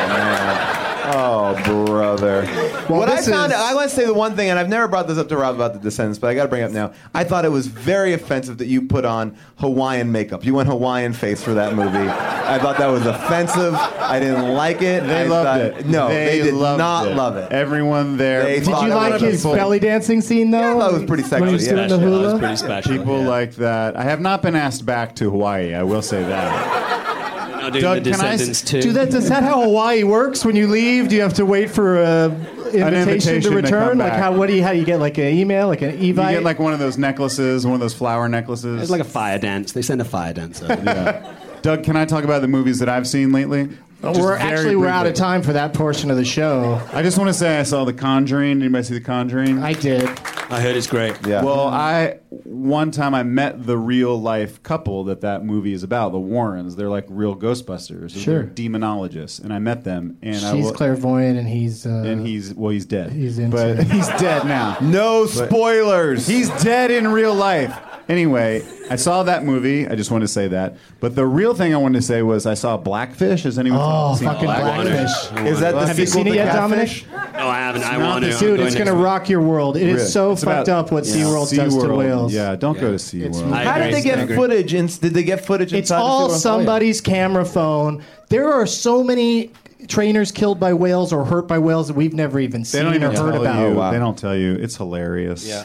[SPEAKER 7] Oh, brother. what I
[SPEAKER 5] this
[SPEAKER 7] found,
[SPEAKER 5] is-
[SPEAKER 7] I want to say the one thing, and I've never brought this up to Rob about the Descendants, but I got to bring it up now. I thought it was very offensive that you put on Hawaiian makeup. You went Hawaiian face for that movie. I thought that was offensive. I didn't like it.
[SPEAKER 8] They
[SPEAKER 7] I
[SPEAKER 8] loved
[SPEAKER 7] thought-
[SPEAKER 8] it.
[SPEAKER 7] No, they, did
[SPEAKER 8] loved
[SPEAKER 7] not
[SPEAKER 8] it.
[SPEAKER 7] love it.
[SPEAKER 8] Everyone there.
[SPEAKER 7] They
[SPEAKER 5] Did
[SPEAKER 7] thought
[SPEAKER 5] you
[SPEAKER 7] it
[SPEAKER 5] like
[SPEAKER 7] was
[SPEAKER 5] his
[SPEAKER 7] people-
[SPEAKER 5] belly dancing scene though?
[SPEAKER 7] Yeah, that was pretty sexy,
[SPEAKER 5] When he was
[SPEAKER 7] yeah.
[SPEAKER 5] doing the
[SPEAKER 6] That
[SPEAKER 5] hula?
[SPEAKER 6] was pretty special.
[SPEAKER 8] People
[SPEAKER 6] yeah.
[SPEAKER 8] like that. I have not been asked back to Hawaii. I will say that.
[SPEAKER 6] Not doing
[SPEAKER 8] Doug,
[SPEAKER 6] the
[SPEAKER 8] can I s-
[SPEAKER 6] Descendants too.
[SPEAKER 5] Do that, is that how Hawaii works? When you leave, do you have to wait for a invitation,
[SPEAKER 8] invitation
[SPEAKER 5] to
[SPEAKER 8] to
[SPEAKER 5] return?
[SPEAKER 8] come
[SPEAKER 5] like
[SPEAKER 8] back.
[SPEAKER 5] how? What do you? How do you get? Like an email? Like an
[SPEAKER 8] You
[SPEAKER 5] evite?
[SPEAKER 8] get like one of those necklaces, one of those flower necklaces.
[SPEAKER 6] It's like a fire dance. They send a fire dance over.
[SPEAKER 8] Yeah. Doug, can I talk about the movies that I've seen lately? Just
[SPEAKER 5] we're
[SPEAKER 8] very
[SPEAKER 5] actually we're out of
[SPEAKER 8] briefly.
[SPEAKER 5] time for that portion of the show.
[SPEAKER 8] I just want to say I saw The Conjuring. Anybody see The Conjuring?
[SPEAKER 5] I did.
[SPEAKER 6] I heard it's great.
[SPEAKER 7] Yeah.
[SPEAKER 8] Well, I one time I met the real life couple that that movie is about, the Warrens. They're like real Ghostbusters.
[SPEAKER 5] Sure.
[SPEAKER 8] They're demonologists, and I met them. And I
[SPEAKER 5] She's
[SPEAKER 8] wa-
[SPEAKER 5] clairvoyant, and he's uh,
[SPEAKER 8] and he's well, he's dead.
[SPEAKER 5] He's into
[SPEAKER 8] but
[SPEAKER 5] it.
[SPEAKER 8] he's dead now.
[SPEAKER 7] No spoilers.
[SPEAKER 8] He's dead in real life. Anyway, I saw that movie. I just wanted to say that. But the real thing I wanted to say was I saw Blackfish. Has anyone
[SPEAKER 5] oh
[SPEAKER 8] seen
[SPEAKER 5] fucking
[SPEAKER 8] Blackfish?
[SPEAKER 5] Blackfish.
[SPEAKER 7] Is that the
[SPEAKER 5] Have you
[SPEAKER 7] sequel
[SPEAKER 5] seen it
[SPEAKER 7] to
[SPEAKER 5] yet,
[SPEAKER 7] Catfish?
[SPEAKER 5] Dominic?
[SPEAKER 6] No, I haven't. I
[SPEAKER 8] not
[SPEAKER 6] want
[SPEAKER 8] the-
[SPEAKER 6] to.
[SPEAKER 5] Dude, it's gonna rock your world. It is
[SPEAKER 7] Really?
[SPEAKER 5] so
[SPEAKER 8] It's
[SPEAKER 5] fucked
[SPEAKER 8] about-
[SPEAKER 5] up what
[SPEAKER 8] yeah.
[SPEAKER 5] SeaWorld does to
[SPEAKER 8] SeaWorld.
[SPEAKER 5] whales.
[SPEAKER 8] Yeah, don't go to
[SPEAKER 5] It's
[SPEAKER 8] SeaWorld.
[SPEAKER 6] I
[SPEAKER 7] How did
[SPEAKER 6] agree.
[SPEAKER 7] they
[SPEAKER 6] I
[SPEAKER 7] get
[SPEAKER 6] agree.
[SPEAKER 7] footage? In, did they get footage
[SPEAKER 5] It's
[SPEAKER 7] inside
[SPEAKER 5] all
[SPEAKER 7] the SeaWorld?
[SPEAKER 5] somebody's camera phone. There are so many trainers killed by whales or hurt by whales that we've never even
[SPEAKER 8] They
[SPEAKER 5] seen
[SPEAKER 8] don't even
[SPEAKER 5] or
[SPEAKER 8] tell
[SPEAKER 5] heard about.
[SPEAKER 8] you.
[SPEAKER 7] Oh, wow.
[SPEAKER 8] They don't tell you. It's hilarious.
[SPEAKER 6] Yeah.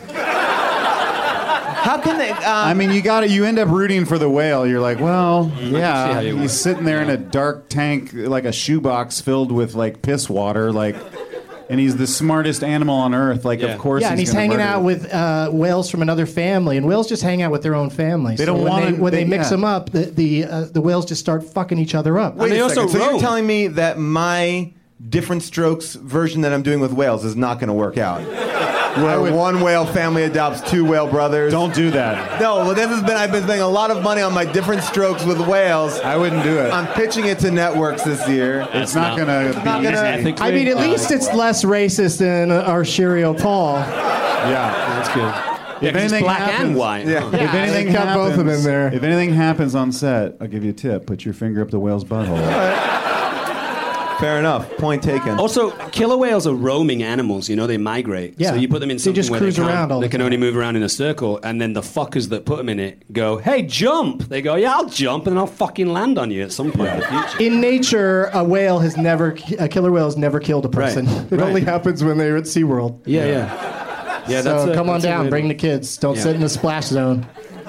[SPEAKER 7] How can they? Um,
[SPEAKER 8] I mean, you got to You end up rooting for the whale. You're like, well,
[SPEAKER 6] see
[SPEAKER 8] yeah.
[SPEAKER 6] how you
[SPEAKER 8] He's
[SPEAKER 6] would.
[SPEAKER 8] sitting there in a dark tank, like a shoebox filled with like piss water, like, and he's the smartest animal on earth. Like,
[SPEAKER 6] Yeah.
[SPEAKER 8] of course,
[SPEAKER 5] Yeah, and he's
[SPEAKER 8] gonna
[SPEAKER 5] hanging
[SPEAKER 8] murder
[SPEAKER 5] out
[SPEAKER 8] it.
[SPEAKER 5] with uh, whales from another family, and whales just hang out with their own family.
[SPEAKER 8] They
[SPEAKER 5] so
[SPEAKER 8] don't
[SPEAKER 5] when
[SPEAKER 8] wanna-
[SPEAKER 5] they, when they,
[SPEAKER 8] they-
[SPEAKER 5] mix
[SPEAKER 8] yeah.
[SPEAKER 5] them up, the the, uh, the whales just start fucking each other up.
[SPEAKER 7] Wait
[SPEAKER 6] they
[SPEAKER 7] a
[SPEAKER 6] also
[SPEAKER 7] second. So you're
[SPEAKER 6] roam.
[SPEAKER 7] telling me that my different strokes version that I'm doing with whales is not going to work out? Where one whale family adopts two whale brothers.
[SPEAKER 8] Don't do that.
[SPEAKER 7] No, well, this has been. I've been spending a lot of money on my different strokes with whales.
[SPEAKER 8] I wouldn't do it.
[SPEAKER 7] I'm pitching it to networks this year.
[SPEAKER 8] it's not,
[SPEAKER 6] not-
[SPEAKER 8] gonna be
[SPEAKER 7] not gonna-
[SPEAKER 8] easy.
[SPEAKER 6] Ethically,
[SPEAKER 5] I mean, at
[SPEAKER 6] uh,
[SPEAKER 5] least it's less racist than Archerio Paul.
[SPEAKER 8] Yeah.
[SPEAKER 6] That's good.
[SPEAKER 8] If
[SPEAKER 6] Yeah, 'cause it's
[SPEAKER 8] anything
[SPEAKER 6] black
[SPEAKER 8] happens,
[SPEAKER 6] and white.
[SPEAKER 7] Yeah.
[SPEAKER 6] Huh.
[SPEAKER 8] If anything
[SPEAKER 5] they got
[SPEAKER 8] happens,
[SPEAKER 5] both of them there.
[SPEAKER 8] If anything happens on set, I'll give you a tip. Put your finger up the whale's butthole.
[SPEAKER 7] Fair enough. Point taken.
[SPEAKER 6] Also, killer whales are roaming animals. You know, they migrate.
[SPEAKER 5] Yeah.
[SPEAKER 6] So you put them in
[SPEAKER 5] They
[SPEAKER 6] something
[SPEAKER 5] just
[SPEAKER 6] where
[SPEAKER 5] cruise
[SPEAKER 6] they, can't-
[SPEAKER 5] around all
[SPEAKER 6] they
[SPEAKER 5] the
[SPEAKER 6] can
[SPEAKER 5] time.
[SPEAKER 6] only move around in a circle, and then the fuckers that put them in it go, "Hey, jump!" They go, "Yeah, I'll jump, and then I'll fucking land on you at some point in the future."
[SPEAKER 5] In nature, a whale has never, a killer whale has never killed a person.
[SPEAKER 6] Right.
[SPEAKER 5] It
[SPEAKER 6] Right.
[SPEAKER 5] only happens when they're at SeaWorld.
[SPEAKER 6] Yeah, yeah, yeah.
[SPEAKER 5] So
[SPEAKER 6] that's a,
[SPEAKER 5] come on
[SPEAKER 6] that's a
[SPEAKER 5] down,
[SPEAKER 6] weird
[SPEAKER 5] bring
[SPEAKER 6] one.
[SPEAKER 5] the kids. Don't
[SPEAKER 6] Yeah.
[SPEAKER 5] sit in the splash zone.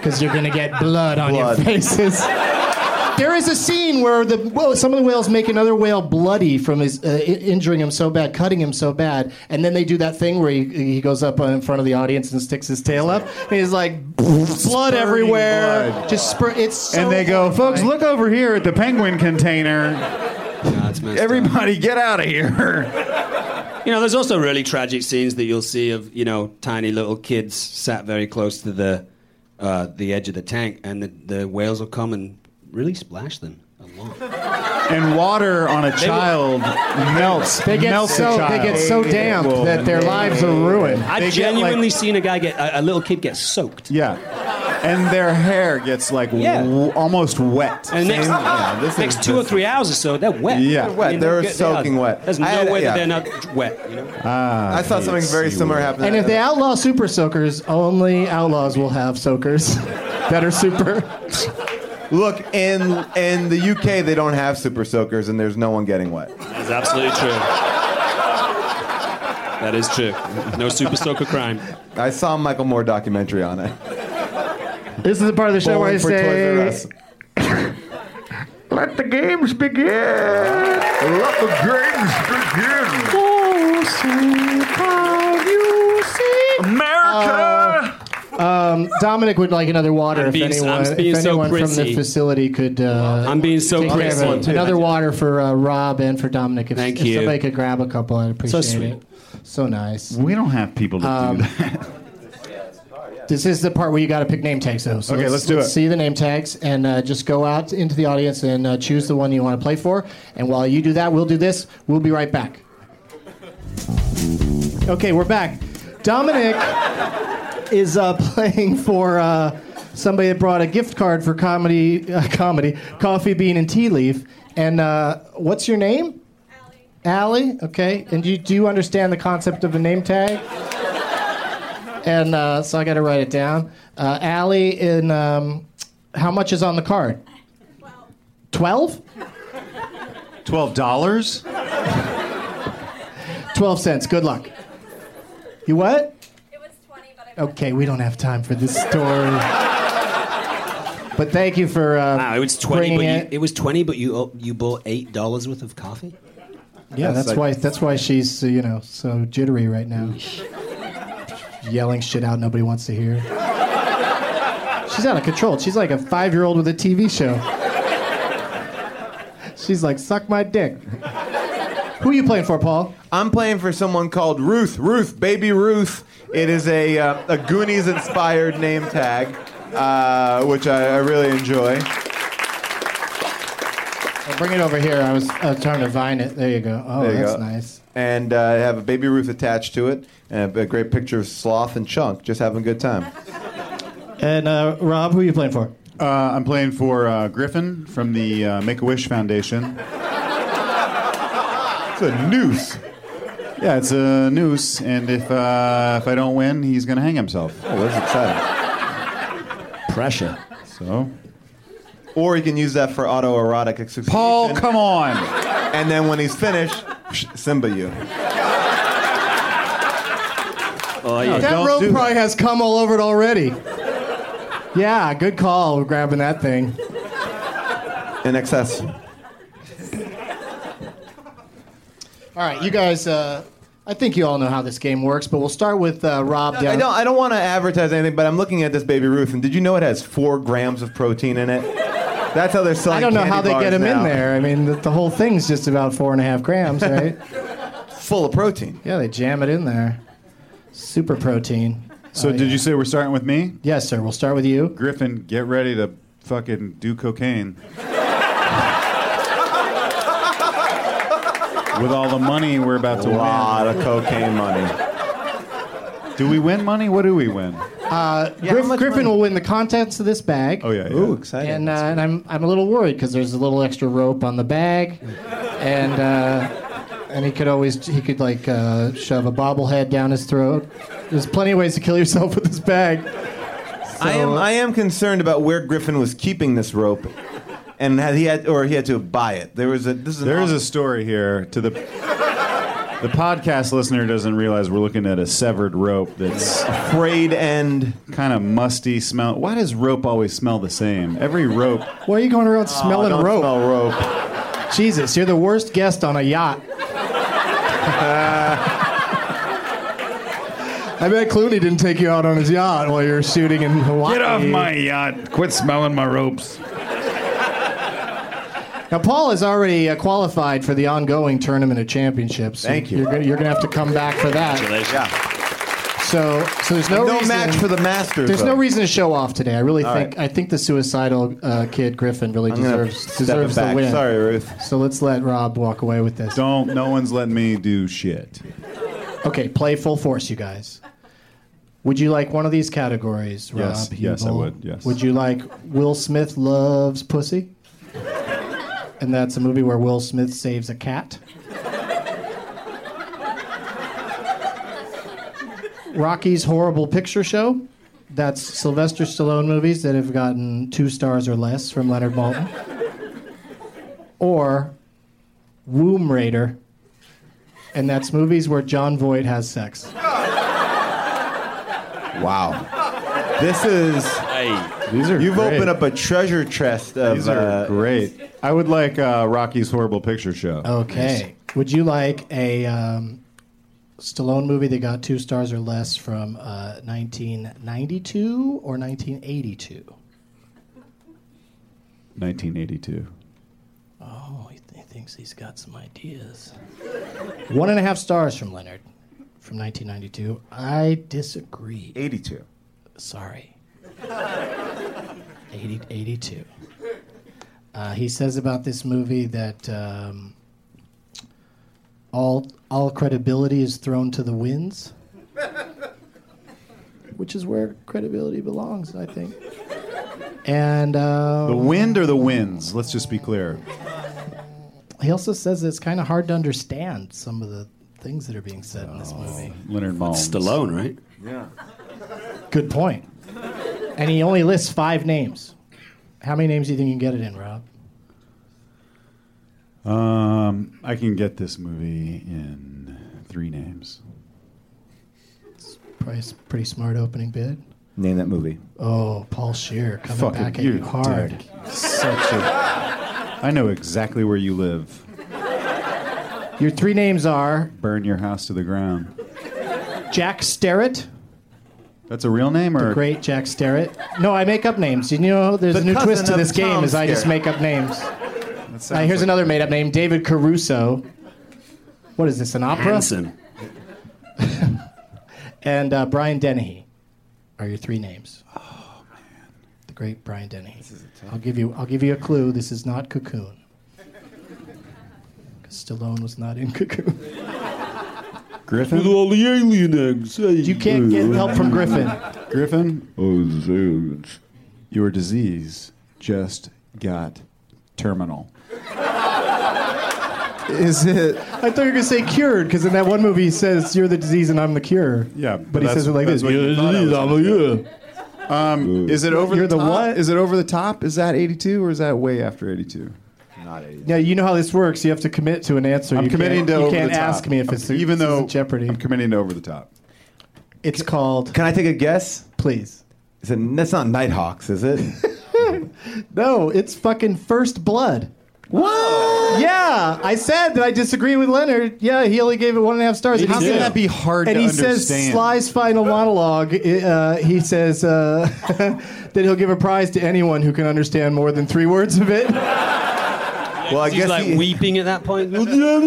[SPEAKER 5] because you're gonna get blood on
[SPEAKER 7] Blood.
[SPEAKER 5] your faces. There is a scene where the well, some of the whales make another whale bloody from his uh, i- injuring him so bad, cutting him so bad, and then they do that thing where he, he goes up in front of the audience and sticks his tail up, and he's like blood everywhere,
[SPEAKER 8] blood.
[SPEAKER 5] just spur- it's so
[SPEAKER 8] And they go, folks,
[SPEAKER 5] horrifying.
[SPEAKER 8] look over here at the penguin container.
[SPEAKER 6] Yeah, it's messed up.
[SPEAKER 8] Everybody get out of here.
[SPEAKER 6] You know, there's also really tragic scenes that you'll see of, you know, tiny little kids sat very close to the uh, the edge of the tank, and the, the whales will come and really splash them a lot.
[SPEAKER 8] And water on a child melts.
[SPEAKER 5] They get
[SPEAKER 8] melts
[SPEAKER 5] so
[SPEAKER 8] a child.
[SPEAKER 5] they get so damp
[SPEAKER 8] Well,
[SPEAKER 5] that their lives are ruined.
[SPEAKER 6] I've
[SPEAKER 8] They get,
[SPEAKER 6] genuinely
[SPEAKER 8] like-
[SPEAKER 6] seen a guy get, a, a little kid get soaked.
[SPEAKER 8] Yeah. And their hair gets like
[SPEAKER 6] Yeah.
[SPEAKER 8] w- almost wet.
[SPEAKER 6] And next,
[SPEAKER 7] Yeah, this
[SPEAKER 6] next
[SPEAKER 7] is-
[SPEAKER 6] two or
[SPEAKER 7] this-
[SPEAKER 6] three hours or so, they're wet.
[SPEAKER 8] Yeah.
[SPEAKER 6] I mean,
[SPEAKER 7] Wet. They're
[SPEAKER 6] get-
[SPEAKER 7] soaking
[SPEAKER 6] are.
[SPEAKER 7] wet.
[SPEAKER 6] There's no
[SPEAKER 7] I had-
[SPEAKER 6] way
[SPEAKER 7] yeah.
[SPEAKER 6] that they're not wet, you know?
[SPEAKER 8] Ah,
[SPEAKER 7] I saw something very similar happen.
[SPEAKER 5] And if they outlaw super soakers, only outlaws will have soakers that are super.
[SPEAKER 7] Look, in in the U K, they don't have super soakers, and there's no one getting wet.
[SPEAKER 6] That's absolutely true. That is true. No super soaker crime.
[SPEAKER 7] I saw a Michael Moore documentary on it.
[SPEAKER 5] This is the part of the show where I
[SPEAKER 7] Bowling for Toys R
[SPEAKER 5] say,
[SPEAKER 7] Us.
[SPEAKER 8] Let the games begin. Let the games begin.
[SPEAKER 5] "Oh, see how you see."
[SPEAKER 8] America.
[SPEAKER 5] Um, Dominic would like another water
[SPEAKER 6] I'm
[SPEAKER 5] if
[SPEAKER 6] being-
[SPEAKER 5] anyone,
[SPEAKER 6] I'm being
[SPEAKER 5] if
[SPEAKER 6] so
[SPEAKER 5] anyone from the
[SPEAKER 6] prissy.
[SPEAKER 5] facility could. Uh,
[SPEAKER 6] I'm being so
[SPEAKER 5] take care of
[SPEAKER 6] prissy.
[SPEAKER 5] it. Another water for uh, Rob and for Dominic. If,
[SPEAKER 6] Thank
[SPEAKER 5] if
[SPEAKER 6] you.
[SPEAKER 5] somebody could grab a couple, I'd appreciate
[SPEAKER 6] sweet.
[SPEAKER 5] it. So nice.
[SPEAKER 8] We don't have people to
[SPEAKER 5] Um,
[SPEAKER 8] do that.
[SPEAKER 5] This is the part where you got to pick name tags, though. So
[SPEAKER 8] Okay, let's do it.
[SPEAKER 5] See the name tags and uh, just go out into the audience and uh, choose the one you want to play for. And while you do that, we'll do this. We'll be right back. Okay, we're back. Dominic is uh, playing for uh, somebody that brought a gift card for comedy, uh, comedy, coffee bean and tea leaf. And uh, what's your name? Allie. Allie. Okay. And do you, do you understand the concept of a name tag? And uh, so I got to write it down. Uh, Allie, in um, how much is on the card? Twelve.
[SPEAKER 8] Twelve dollars.
[SPEAKER 5] Twelve cents. Good luck. You what? Okay, we don't have time for this story. But thank you for uh,
[SPEAKER 6] Wow, it was twenty,
[SPEAKER 5] bringing
[SPEAKER 6] but you,
[SPEAKER 5] it.
[SPEAKER 6] it was twenty, but you you bought eight dollars worth of coffee.
[SPEAKER 5] Yeah,
[SPEAKER 7] That's
[SPEAKER 5] that's
[SPEAKER 7] like-
[SPEAKER 5] why that's why she's uh, you know so jittery right now, yelling shit out nobody wants to hear. She's out of control. She's like a five-year-old with a T V show. She's like, suck my dick. Who are you playing for, Paul?
[SPEAKER 7] I'm playing for someone called Ruth. Ruth, baby Ruth. It is a uh, a Goonies-inspired name tag, uh, which I, I really enjoy.
[SPEAKER 5] I'll bring it over here. I was, I was trying to vine it. There you go. Oh,
[SPEAKER 7] There you
[SPEAKER 5] that's
[SPEAKER 7] go.
[SPEAKER 5] nice.
[SPEAKER 7] And uh, I have a baby Ruth attached to it, and a great picture of Sloth and Chunk just having a good time.
[SPEAKER 5] And uh, Rob, who are you playing for?
[SPEAKER 8] Uh, I'm playing for uh, Griffin from the uh, Make-A-Wish Foundation.
[SPEAKER 7] It's a noose.
[SPEAKER 8] Yeah, it's a noose, and if uh, if I don't win, he's gonna hang himself.
[SPEAKER 7] Oh, that's exciting.
[SPEAKER 6] Pressure.
[SPEAKER 8] So,
[SPEAKER 7] Or he can use that for autoerotic asphyxiation.
[SPEAKER 8] Paul, come on.
[SPEAKER 7] And then when he's finished, Simba you.
[SPEAKER 6] Oh yeah.
[SPEAKER 5] That
[SPEAKER 8] don't
[SPEAKER 5] rope
[SPEAKER 8] do
[SPEAKER 5] probably has cum all over it already. Yeah, good call. We're grabbing that thing.
[SPEAKER 7] In excess.
[SPEAKER 5] All right, you guys. Uh, I think you all know how this game works, but we'll start with uh, Rob.
[SPEAKER 7] I
[SPEAKER 5] down-
[SPEAKER 7] don't. I don't want to advertise anything, but I'm looking at this baby Ruth, and did you know it has four grams of protein in it? That's how they're selling.
[SPEAKER 5] I don't know
[SPEAKER 7] candy
[SPEAKER 5] how they
[SPEAKER 7] bars
[SPEAKER 5] get them
[SPEAKER 7] now.
[SPEAKER 5] in there. I mean, the, the whole thing's just about four and a half grams, right?
[SPEAKER 7] Full of protein.
[SPEAKER 5] Yeah, they jam it in there. Super protein.
[SPEAKER 8] So,
[SPEAKER 5] Oh,
[SPEAKER 8] did
[SPEAKER 5] yeah.
[SPEAKER 8] you say we're starting with me?
[SPEAKER 5] Yes, sir. We'll start with you.
[SPEAKER 8] Griffin, get ready to fucking do cocaine. With all the money we're about to
[SPEAKER 7] A lot
[SPEAKER 8] win.
[SPEAKER 7] of cocaine money.
[SPEAKER 8] Do we win money? What do we win?
[SPEAKER 5] Uh,
[SPEAKER 7] Yeah,
[SPEAKER 5] Griff-
[SPEAKER 7] how much
[SPEAKER 5] Griffin
[SPEAKER 7] money?
[SPEAKER 5] will win the contents of this bag.
[SPEAKER 8] Oh, yeah, yeah.
[SPEAKER 7] Ooh, exciting.
[SPEAKER 5] And, uh, and I'm I'm a little worried because there's a little extra rope on the bag, and uh, and he could always he could like uh, shove a bobblehead down his throat. There's plenty of ways to kill yourself with this bag.
[SPEAKER 7] I am. I am concerned about where Griffin was keeping this rope, and had he had or he had to buy it. There was a. This is an
[SPEAKER 8] There is
[SPEAKER 7] off-
[SPEAKER 8] a story here to the The podcast listener doesn't realize we're looking at a severed rope that's
[SPEAKER 7] frayed end,
[SPEAKER 8] kind of musty smell. Why does rope always smell the same? Every rope.
[SPEAKER 5] Why are you going around smelling
[SPEAKER 7] oh, don't
[SPEAKER 5] rope?
[SPEAKER 7] Smell rope.
[SPEAKER 5] Jesus, you're the worst guest on a yacht. I bet Clooney didn't take you out on his yacht while you were shooting in Hawaii.
[SPEAKER 8] Get off my yacht. Quit smelling my ropes.
[SPEAKER 5] Now, Paul is already uh, qualified for the ongoing Tournament of Championships.
[SPEAKER 7] Thank you.
[SPEAKER 5] You're going you're to have to come back for that.
[SPEAKER 7] Yeah.
[SPEAKER 5] So, so there's no,
[SPEAKER 7] no
[SPEAKER 5] reason,
[SPEAKER 7] match for the Masters.
[SPEAKER 5] There's
[SPEAKER 7] though.
[SPEAKER 5] no reason to show off today. I really
[SPEAKER 7] All
[SPEAKER 5] think
[SPEAKER 7] right.
[SPEAKER 5] I think the suicidal uh, kid Griffin really
[SPEAKER 7] I'm gonna
[SPEAKER 5] deserves
[SPEAKER 7] step
[SPEAKER 5] deserves
[SPEAKER 7] it back.
[SPEAKER 5] the win.
[SPEAKER 7] Sorry, Ruth.
[SPEAKER 5] So let's let Rob walk away with this.
[SPEAKER 8] Don't. No one's letting me do shit.
[SPEAKER 5] Okay, play full force, you guys. Would you like one of these categories, Rob?
[SPEAKER 8] Yes, yes, I
[SPEAKER 5] Hubel?
[SPEAKER 8] would, yes.
[SPEAKER 5] Would you like Will Smith loves pussy? And that's a movie where Will Smith saves a cat. Rocky's Horrible Picture Show. That's Sylvester Stallone movies that have gotten two stars or less from Leonard Maltin. Or Womb Raider. And that's movies where John Voight has sex.
[SPEAKER 7] Wow. This is.
[SPEAKER 6] Hey,
[SPEAKER 8] These are
[SPEAKER 7] You've
[SPEAKER 8] great.
[SPEAKER 7] opened up a treasure chest of.
[SPEAKER 8] These are
[SPEAKER 7] uh,
[SPEAKER 8] great. I would like uh, Rocky's Horrible Picture Show.
[SPEAKER 5] Okay. Would you like a um, Stallone movie that got two stars or less from uh, nineteen ninety-two or nineteen eighty-two?
[SPEAKER 8] nineteen eighty-two.
[SPEAKER 5] Oh, he, th- he thinks he's got some ideas. One and a half stars from Leonard from nineteen ninety-two. I disagree.
[SPEAKER 7] eighty-two.
[SPEAKER 5] Sorry. eighty, eighty-two. Uh, he says about this movie that um, all all credibility is thrown to the winds, which is where credibility belongs, I think. And uh,
[SPEAKER 8] The wind or the winds? Let's just be clear.
[SPEAKER 5] he also says it's kind of hard to understand some of the things that are being said in this movie.
[SPEAKER 8] Leonard Maltin.
[SPEAKER 6] Stallone, right?
[SPEAKER 5] Good point. And he only lists five names. How many names do you think you can get it in, Rob?
[SPEAKER 8] Um, I can get this movie in three names.
[SPEAKER 5] Probably a pretty smart opening bid.
[SPEAKER 7] Name that movie.
[SPEAKER 5] Oh, Paul Scheer coming
[SPEAKER 8] Fucking
[SPEAKER 5] back at
[SPEAKER 8] you
[SPEAKER 5] you hard.
[SPEAKER 8] dick. Such a. I know exactly where you live.
[SPEAKER 5] Your three names are
[SPEAKER 8] Burn your house to the ground.
[SPEAKER 5] Jack Sterrett,
[SPEAKER 8] That's a real name, or
[SPEAKER 5] the great Jack Sterrett. No, I make up names. You know, there's
[SPEAKER 7] The
[SPEAKER 5] a new
[SPEAKER 7] cousin
[SPEAKER 5] twist to
[SPEAKER 7] of
[SPEAKER 5] this game
[SPEAKER 7] Tom
[SPEAKER 5] is I just
[SPEAKER 7] Skerritt.
[SPEAKER 5] make up names.
[SPEAKER 8] That sounds
[SPEAKER 5] Uh, here's
[SPEAKER 8] like-
[SPEAKER 5] another made-up name, David Caruso. What is this, an opera?
[SPEAKER 6] Hanson.
[SPEAKER 5] And uh, Brian Dennehy are your three names. Oh man, the great Brian Dennehy. I'll give you. I'll give you a clue. This is not Cocoon. Because Stallone was not in Cocoon.
[SPEAKER 8] Griffin.
[SPEAKER 6] all the alien eggs.
[SPEAKER 5] You can't get help from Griffin.
[SPEAKER 8] Griffin. Oh, your disease just got terminal. Is it?
[SPEAKER 5] I thought you were gonna say cured because in that one movie he says you're the disease and I'm the cure.
[SPEAKER 8] Yeah,
[SPEAKER 5] but he
[SPEAKER 8] that's-
[SPEAKER 5] says it like
[SPEAKER 8] that's
[SPEAKER 5] this.
[SPEAKER 8] what
[SPEAKER 5] You're
[SPEAKER 8] you
[SPEAKER 5] the
[SPEAKER 8] thought I
[SPEAKER 5] disease,
[SPEAKER 8] was
[SPEAKER 5] I'm
[SPEAKER 8] gonna
[SPEAKER 5] the cure.
[SPEAKER 8] Um, is it over
[SPEAKER 5] You're
[SPEAKER 8] the
[SPEAKER 5] the
[SPEAKER 8] top?
[SPEAKER 5] what?
[SPEAKER 8] Is it over the top? Is that eighty-two or is that way after eighty-two?
[SPEAKER 7] Not eighty.
[SPEAKER 5] Yeah, you know how this works. You have to commit to an answer.
[SPEAKER 8] I'm
[SPEAKER 5] you
[SPEAKER 8] committing
[SPEAKER 5] can't,
[SPEAKER 8] to
[SPEAKER 5] You
[SPEAKER 8] over
[SPEAKER 5] can't
[SPEAKER 8] the top.
[SPEAKER 5] ask me if it's
[SPEAKER 8] I'm- even
[SPEAKER 5] this
[SPEAKER 8] though
[SPEAKER 5] isn't Jeopardy.
[SPEAKER 8] I'm committing to over the top.
[SPEAKER 5] It's called.
[SPEAKER 7] Can I take a guess?
[SPEAKER 5] Please.
[SPEAKER 7] Is it, that's not Nighthawks, is it?
[SPEAKER 5] No, it's fucking First Blood. What? Yeah, I said that I disagree with Leonard. Yeah, he only gave it one and a half stars. And
[SPEAKER 8] How
[SPEAKER 5] he
[SPEAKER 8] can
[SPEAKER 5] said-
[SPEAKER 8] that be hard
[SPEAKER 5] And
[SPEAKER 8] to
[SPEAKER 5] he
[SPEAKER 8] understand?
[SPEAKER 5] says Sly's final monologue. Uh, he says uh, that he'll give a prize to anyone who can understand more than three words of it.
[SPEAKER 7] Well, I
[SPEAKER 6] He's
[SPEAKER 7] guess
[SPEAKER 6] like
[SPEAKER 7] he,
[SPEAKER 6] weeping at that point.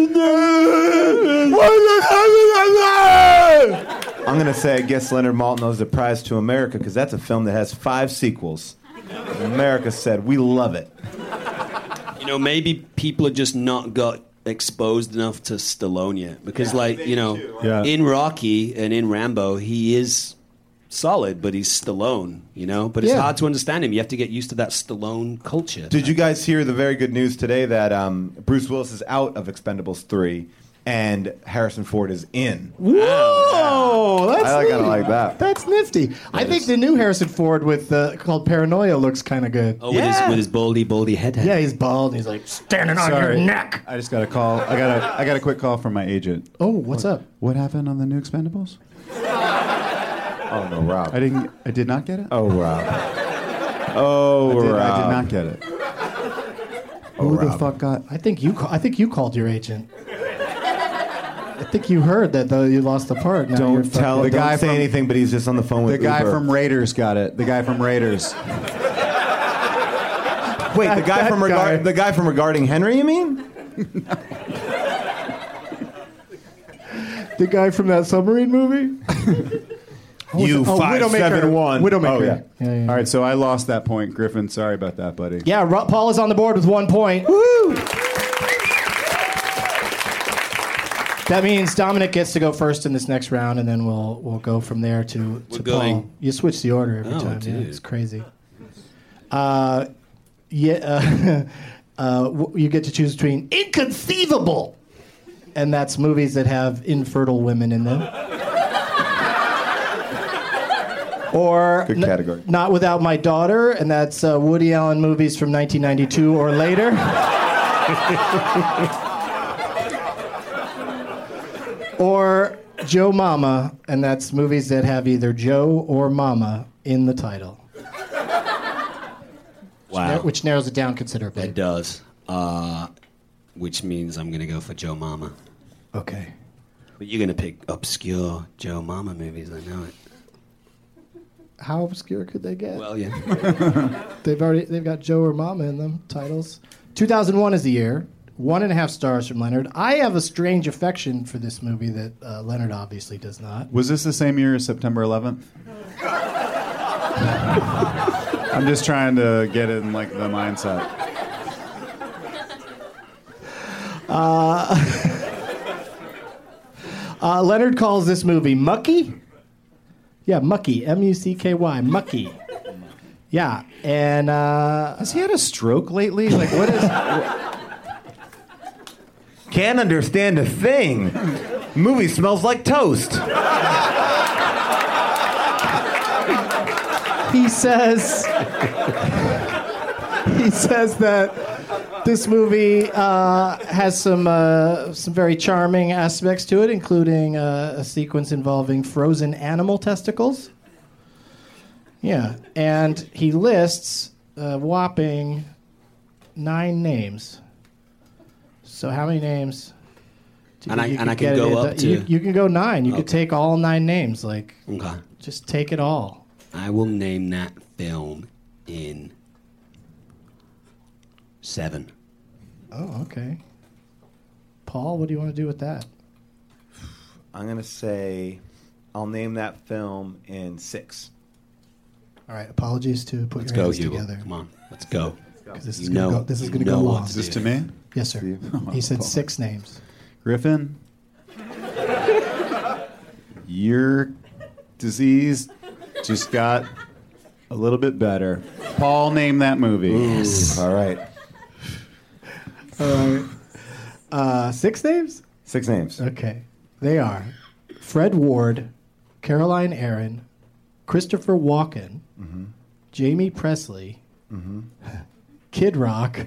[SPEAKER 7] I'm going to say I guess Leonard Maltin owes the prize to America because that's a film that has five sequels. America said, we love it.
[SPEAKER 6] You know, maybe people are just not got exposed enough to Stallone yet. Because, like, you know,
[SPEAKER 8] Yeah.
[SPEAKER 6] in Rocky and in Rambo, he is solid, but he's Stallone, you know? But it's
[SPEAKER 5] Yeah.
[SPEAKER 6] hard to understand him. You have to get used to that Stallone culture.
[SPEAKER 7] Did you guys hear the very good news today that um, Bruce Willis is out of Expendables three and Harrison Ford is in.
[SPEAKER 5] Whoa, that's
[SPEAKER 7] I
[SPEAKER 5] neat.
[SPEAKER 7] kind of like that.
[SPEAKER 5] That's nifty. I think the new Harrison Ford with uh, called Paranoia looks kind of good.
[SPEAKER 6] Oh, with, his, with his baldy, baldy head. head.
[SPEAKER 5] Yeah, he's bald. And he's like standing on
[SPEAKER 8] Sorry.
[SPEAKER 5] your neck.
[SPEAKER 8] I just got a call. I got a I got a quick call from my agent.
[SPEAKER 5] Oh, what's up?
[SPEAKER 8] What happened on the new Expendables?
[SPEAKER 7] Oh no, Rob.
[SPEAKER 8] I didn't. I did not get it.
[SPEAKER 7] Oh, Rob. Oh,
[SPEAKER 8] I did,
[SPEAKER 7] Rob.
[SPEAKER 8] I did not get it.
[SPEAKER 7] Oh,
[SPEAKER 8] Who the
[SPEAKER 7] Rob.
[SPEAKER 8] fuck got?
[SPEAKER 5] I think you. Ca- I think you called your agent. I think you heard that though you lost the part. Now you're
[SPEAKER 7] Don't tell.
[SPEAKER 5] fucking-
[SPEAKER 7] The guy
[SPEAKER 8] guy
[SPEAKER 7] say
[SPEAKER 8] from-
[SPEAKER 7] anything, but he's just on the phone with
[SPEAKER 8] The guy
[SPEAKER 7] Uber.
[SPEAKER 8] from Raiders got it. The guy from Raiders.
[SPEAKER 7] Wait, the guy
[SPEAKER 5] that
[SPEAKER 7] from
[SPEAKER 5] guy.
[SPEAKER 7] regard the guy from Regarding Henry. You mean?
[SPEAKER 5] The guy from that submarine movie.
[SPEAKER 7] You
[SPEAKER 5] Oh,
[SPEAKER 7] five
[SPEAKER 5] Widowmaker.
[SPEAKER 7] seven one.
[SPEAKER 5] Widowmaker.
[SPEAKER 7] Oh yeah.
[SPEAKER 5] Yeah, yeah.
[SPEAKER 8] All right, so I lost that point, Griffin. Sorry about that, buddy.
[SPEAKER 5] Yeah, Ro- Paul is on the board with one point. Woo! That means Dominic gets to go first in this next round, and then we'll we'll go from there to, to
[SPEAKER 6] We're
[SPEAKER 5] Paul.
[SPEAKER 6] going-
[SPEAKER 5] You switch the order every
[SPEAKER 6] Oh,
[SPEAKER 5] time. Yeah,
[SPEAKER 6] dude.
[SPEAKER 5] it's crazy. Uh, yeah, uh, uh, w- you get to choose between Inconceivable, and that's movies that have infertile women in them. Or
[SPEAKER 7] Good category.
[SPEAKER 5] N- Not Without My Daughter, and that's uh, Woody Allen movies from nineteen ninety-two or later. Or Joe Mama, and that's movies that have either Joe or Mama in the title.
[SPEAKER 6] Wow.
[SPEAKER 5] Which narrows it down considerably.
[SPEAKER 6] It does. Uh, which means I'm going to go for Joe Mama.
[SPEAKER 5] Okay.
[SPEAKER 6] But you're going to pick obscure Joe Mama movies, I know it.
[SPEAKER 5] How obscure could they get?
[SPEAKER 6] Well, yeah.
[SPEAKER 5] They've already they've got Joe or Mama in them titles. two thousand one is the year. One and a half stars from Leonard. I have a strange affection for this movie that uh, Leonard obviously does not.
[SPEAKER 8] Was this the same year as September eleventh? I'm just trying to get in like the mindset.
[SPEAKER 5] Uh, uh, Leonard calls this movie mucky. Yeah, mucky. M U C K Y. Mucky. Yeah, and uh,
[SPEAKER 8] Has he had a stroke lately? Like, what is?
[SPEAKER 7] Can't understand a thing. Movie smells like toast.
[SPEAKER 5] he says he says that this movie uh, has some uh, some very charming aspects to it, including uh, a sequence involving frozen animal testicles. Yeah, and he lists a whopping nine names. So how many names? do you
[SPEAKER 6] And
[SPEAKER 5] think
[SPEAKER 6] I-
[SPEAKER 5] you
[SPEAKER 6] and
[SPEAKER 5] could
[SPEAKER 6] I can
[SPEAKER 5] get
[SPEAKER 6] go
[SPEAKER 5] it?
[SPEAKER 6] up to-
[SPEAKER 5] You, you can go nine. You could
[SPEAKER 6] Okay.
[SPEAKER 5] take all nine names. Like,
[SPEAKER 6] Okay.
[SPEAKER 5] just take it all.
[SPEAKER 6] I will name that film in seven.
[SPEAKER 5] Oh, okay. Paul, what do you want to do with that?
[SPEAKER 7] I'm gonna say, I'll name that film in six.
[SPEAKER 5] All right. Apologies to put
[SPEAKER 6] Let's
[SPEAKER 5] your
[SPEAKER 6] go,
[SPEAKER 5] hands
[SPEAKER 6] Hugo.
[SPEAKER 5] together.
[SPEAKER 6] Come on. Let's go.
[SPEAKER 5] 'Cause this is
[SPEAKER 6] You
[SPEAKER 5] gonna
[SPEAKER 6] know-
[SPEAKER 5] go. This is
[SPEAKER 6] you
[SPEAKER 5] going to
[SPEAKER 6] know
[SPEAKER 5] go
[SPEAKER 6] what
[SPEAKER 5] long.
[SPEAKER 6] to
[SPEAKER 8] Is this
[SPEAKER 6] do.
[SPEAKER 8] to me?
[SPEAKER 5] Yes, sir. He said six names.
[SPEAKER 8] Griffin, your disease just got a little bit better. Paul, name that movie.
[SPEAKER 7] All right.
[SPEAKER 5] All right. Uh, six names?
[SPEAKER 7] Six names.
[SPEAKER 5] Okay. They are Fred Ward, Caroline Aaron, Christopher Walken, Jamie Presley, Kid Rock,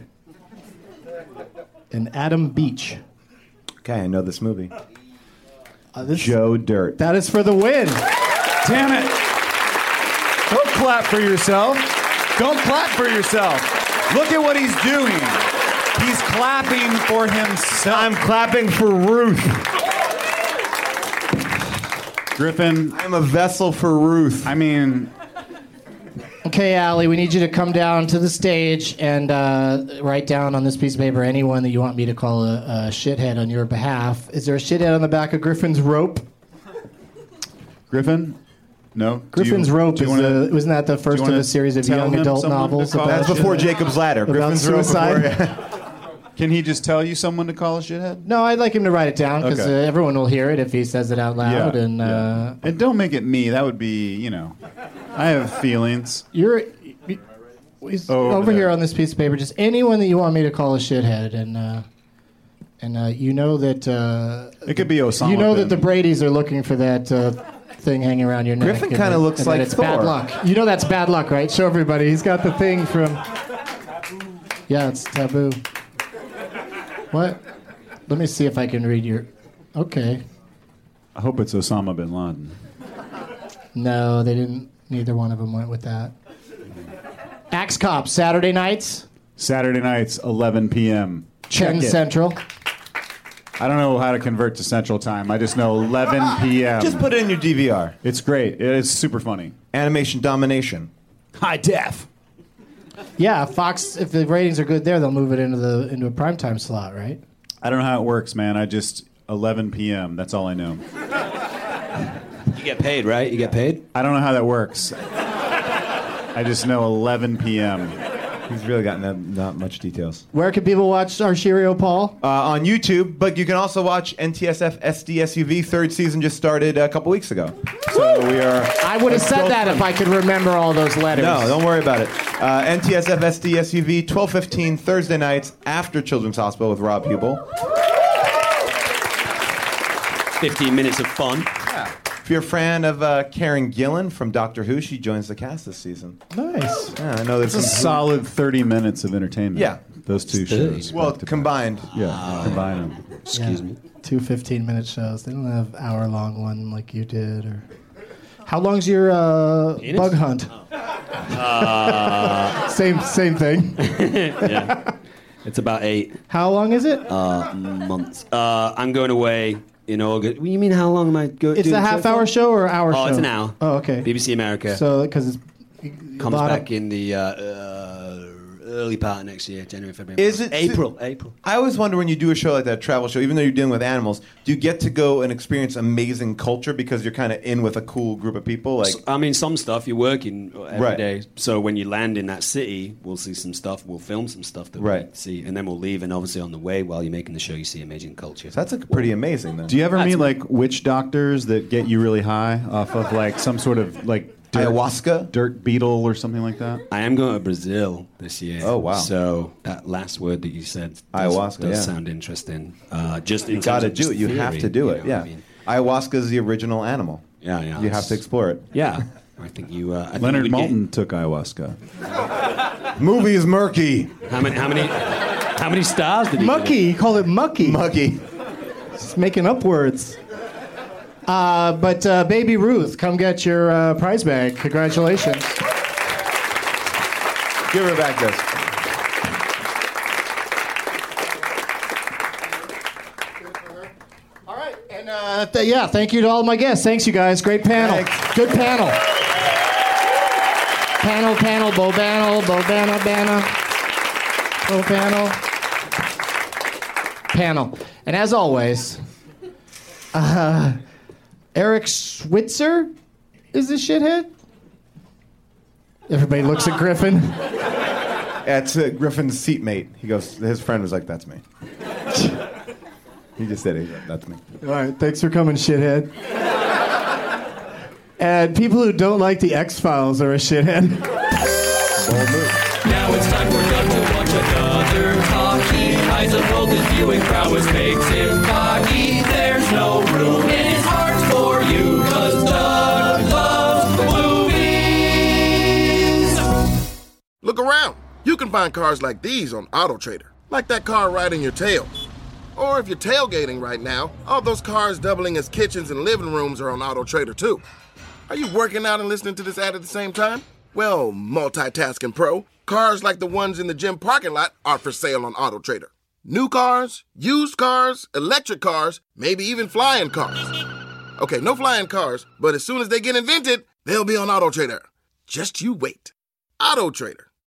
[SPEAKER 5] and Adam Beach.
[SPEAKER 7] Okay, I know this movie.
[SPEAKER 5] Uh, this,
[SPEAKER 7] Joe Dirt.
[SPEAKER 5] That is for the win.
[SPEAKER 8] Damn it! Don't clap for yourself. Don't clap for yourself. Look at what he's doing. He's clapping for himself.
[SPEAKER 7] I'm clapping for Ruth.
[SPEAKER 8] Griffin,
[SPEAKER 7] I'm a vessel for Ruth.
[SPEAKER 8] I mean,
[SPEAKER 5] Okay, Allie, we need you to come down to the stage and uh, write down on this piece of paper anyone that you want me to call a, a shithead on your behalf. Is there a shithead on the back of Griffin's rope?
[SPEAKER 8] Griffin, no. Do
[SPEAKER 5] Griffin's
[SPEAKER 8] you-
[SPEAKER 5] rope
[SPEAKER 8] do
[SPEAKER 5] is
[SPEAKER 8] you wanna-
[SPEAKER 5] the, wasn't that the first of
[SPEAKER 8] wanna
[SPEAKER 5] a series of
[SPEAKER 8] tell
[SPEAKER 5] young
[SPEAKER 8] him
[SPEAKER 5] adult
[SPEAKER 8] someone to
[SPEAKER 5] novels
[SPEAKER 8] call
[SPEAKER 5] about
[SPEAKER 7] That's before
[SPEAKER 5] uh,
[SPEAKER 7] Jacob's Ladder.
[SPEAKER 5] about
[SPEAKER 7] Griffin's Row
[SPEAKER 5] suicide?
[SPEAKER 7] before- yeah.
[SPEAKER 8] Can he just tell you someone to call a shithead?
[SPEAKER 5] No, I'd like him to write it down because
[SPEAKER 8] Okay.
[SPEAKER 5] uh, everyone will hear it if he says it out loud.
[SPEAKER 8] Yeah,
[SPEAKER 5] and
[SPEAKER 8] yeah.
[SPEAKER 5] uh,
[SPEAKER 8] And don't make it me. That would be, you know, I have feelings.
[SPEAKER 5] you're he's
[SPEAKER 8] Oh, over
[SPEAKER 5] over
[SPEAKER 8] there.
[SPEAKER 5] here on this piece of paper. Just anyone that you want me to call a shithead, and uh, And uh, you know that... Uh,
[SPEAKER 8] it could be Osama
[SPEAKER 5] You know
[SPEAKER 8] bin.
[SPEAKER 5] that the Bradys are looking for that uh, thing hanging around your neck.
[SPEAKER 7] Griffin kind of looks
[SPEAKER 5] and
[SPEAKER 7] like
[SPEAKER 5] that it's
[SPEAKER 7] Thor.
[SPEAKER 5] bad luck. You know that's bad luck, right? Show everybody. He's got the thing from... Yeah, it's taboo. What? Let me see if I can read your... Okay.
[SPEAKER 8] I hope it's Osama bin Laden.
[SPEAKER 5] No, they didn't. Neither one of them went with that. Axe Cop, Saturday nights,
[SPEAKER 8] Saturday nights, eleven p.m. Check
[SPEAKER 5] ten
[SPEAKER 8] it.
[SPEAKER 5] Central.
[SPEAKER 8] I don't know how to convert to Central Time. I just know eleven p.m.
[SPEAKER 7] Just put it in your D V R.
[SPEAKER 8] It's great. It is super funny.
[SPEAKER 7] Animation domination.
[SPEAKER 8] High def.
[SPEAKER 5] Yeah, Fox. If the ratings are good there, they'll move it into the into a primetime slot, right?
[SPEAKER 8] I don't know how it works, man. I just eleven p.m. That's all I know.
[SPEAKER 6] You get paid, right? You get paid?
[SPEAKER 8] I don't know how that works. I just know eleven p.m.
[SPEAKER 7] He's really got not, not much details.
[SPEAKER 5] Where can people watch our Shirio Paul?
[SPEAKER 7] Uh, on YouTube, but you can also watch N T S F S D S U V. Third season just started a couple weeks ago. So we are.
[SPEAKER 5] I would have said that if I could remember all those letters.
[SPEAKER 7] No, don't worry about it. Uh, N T S F S D S U V, twelve fifteen Thursday nights after Children's Hospital with Rob Hubel.
[SPEAKER 6] fifteen minutes of fun.
[SPEAKER 7] Yeah. If you're a fan of uh, Karen Gillan from Doctor Who, she joins the cast this season.
[SPEAKER 5] Nice.
[SPEAKER 7] Yeah, I know
[SPEAKER 8] It's
[SPEAKER 7] there's
[SPEAKER 8] a
[SPEAKER 7] some
[SPEAKER 8] solid thirty minutes of entertainment.
[SPEAKER 7] Yeah.
[SPEAKER 8] Those two shows.
[SPEAKER 7] Well,
[SPEAKER 8] back to back.
[SPEAKER 7] combined.
[SPEAKER 8] Yeah, combine them.
[SPEAKER 6] Excuse
[SPEAKER 5] Yeah.
[SPEAKER 6] me.
[SPEAKER 5] Two fifteen-minute shows. They don't have hour-long one like you did. Or how long's your uh, bug hunt?
[SPEAKER 6] Uh,
[SPEAKER 5] same same thing.
[SPEAKER 6] yeah. It's about eight
[SPEAKER 5] How long is it?
[SPEAKER 6] uh, months. Uh, I'm going away in August. What do you mean, how long am I going?
[SPEAKER 5] It's a half-hour show or hour show?
[SPEAKER 6] Oh, it's an hour.
[SPEAKER 5] Oh, okay.
[SPEAKER 6] B B C America.
[SPEAKER 5] So because it's
[SPEAKER 6] Comes
[SPEAKER 5] lot of-
[SPEAKER 6] back in the uh, uh, early part of next year, January, February.
[SPEAKER 7] Is
[SPEAKER 6] March.
[SPEAKER 7] it-
[SPEAKER 6] April? April.
[SPEAKER 7] I always wonder when you do a show like that, a travel show, even though you're dealing with animals, do you get to go and experience amazing culture because you're kind of in with a cool group of people? Like,
[SPEAKER 6] I mean, some stuff you're working every day.
[SPEAKER 7] Right.
[SPEAKER 6] So when you land in that city, we'll see some stuff. We'll film some stuff that
[SPEAKER 7] Right.
[SPEAKER 6] we see, and then we'll leave. And obviously, on the way, while you're making the show, you see amazing culture.
[SPEAKER 7] so that's like pretty amazing, then.
[SPEAKER 8] Do you ever
[SPEAKER 6] That's-
[SPEAKER 8] meet like witch doctors that get you really high off of like some sort of like dirt,
[SPEAKER 7] Ayahuasca?
[SPEAKER 8] dirt beetle or something like that?
[SPEAKER 6] I am going to Brazil this year.
[SPEAKER 7] Oh, wow.
[SPEAKER 6] So that last word that you said, does,
[SPEAKER 7] Ayahuasca,
[SPEAKER 6] does
[SPEAKER 7] yeah.
[SPEAKER 6] sound interesting. Uh, just in
[SPEAKER 7] You got to
[SPEAKER 6] terms of
[SPEAKER 7] do it.
[SPEAKER 6] just
[SPEAKER 7] You
[SPEAKER 6] theory,
[SPEAKER 7] have to do
[SPEAKER 6] you
[SPEAKER 7] it.
[SPEAKER 6] know what
[SPEAKER 7] Yeah.
[SPEAKER 6] I mean?
[SPEAKER 7] Ayahuasca is the original animal.
[SPEAKER 6] Yeah, yeah.
[SPEAKER 7] You have to explore it.
[SPEAKER 6] Yeah, I think you. Uh, I think
[SPEAKER 8] Leonard
[SPEAKER 6] you would
[SPEAKER 8] Maltin took ayahuasca.
[SPEAKER 7] Movie is murky.
[SPEAKER 6] Get, how many? How many? How many stars did he?
[SPEAKER 5] Mucky. You call it mucky.
[SPEAKER 7] Mucky.
[SPEAKER 5] Just making up words. Uh, but uh, Baby Ruth, come get your uh, prize bag. Congratulations.
[SPEAKER 7] Give her back this.
[SPEAKER 5] All right, and uh, th- yeah, thank you to all my guests. Thanks, you guys. Great panel.
[SPEAKER 7] Thanks.
[SPEAKER 5] Good panel. Panel, panel, bo panel, bo banna, banna. Bo panel. Panel. And as always, uh, Eric Switzer is the shithead. Everybody looks at Griffin.
[SPEAKER 7] That's uh, Griffin's seatmate. He goes, his friend was like, that's me. He just said it. That's me.
[SPEAKER 5] All right, thanks for coming, shithead. And people who don't like the X-Files are a shithead.
[SPEAKER 4] Now it's time for Doug to watch another talkie. Eyes of golden viewing prowess makes him cocky. There's no room in his heart for you, cause Doug loves movies.
[SPEAKER 9] Look around. You can find cars like these on AutoTrader. Like that car right in your tail. Or if you're tailgating right now, all those cars doubling as kitchens and living rooms are on AutoTrader too. Are you working out and listening to this ad at the same time? Well, multitasking pro, cars like the ones in the gym parking lot are for sale on AutoTrader. New cars, used cars, electric cars, maybe even flying cars. Okay, no flying cars, but as soon as they get invented, they'll be on AutoTrader. Just you wait. AutoTrader.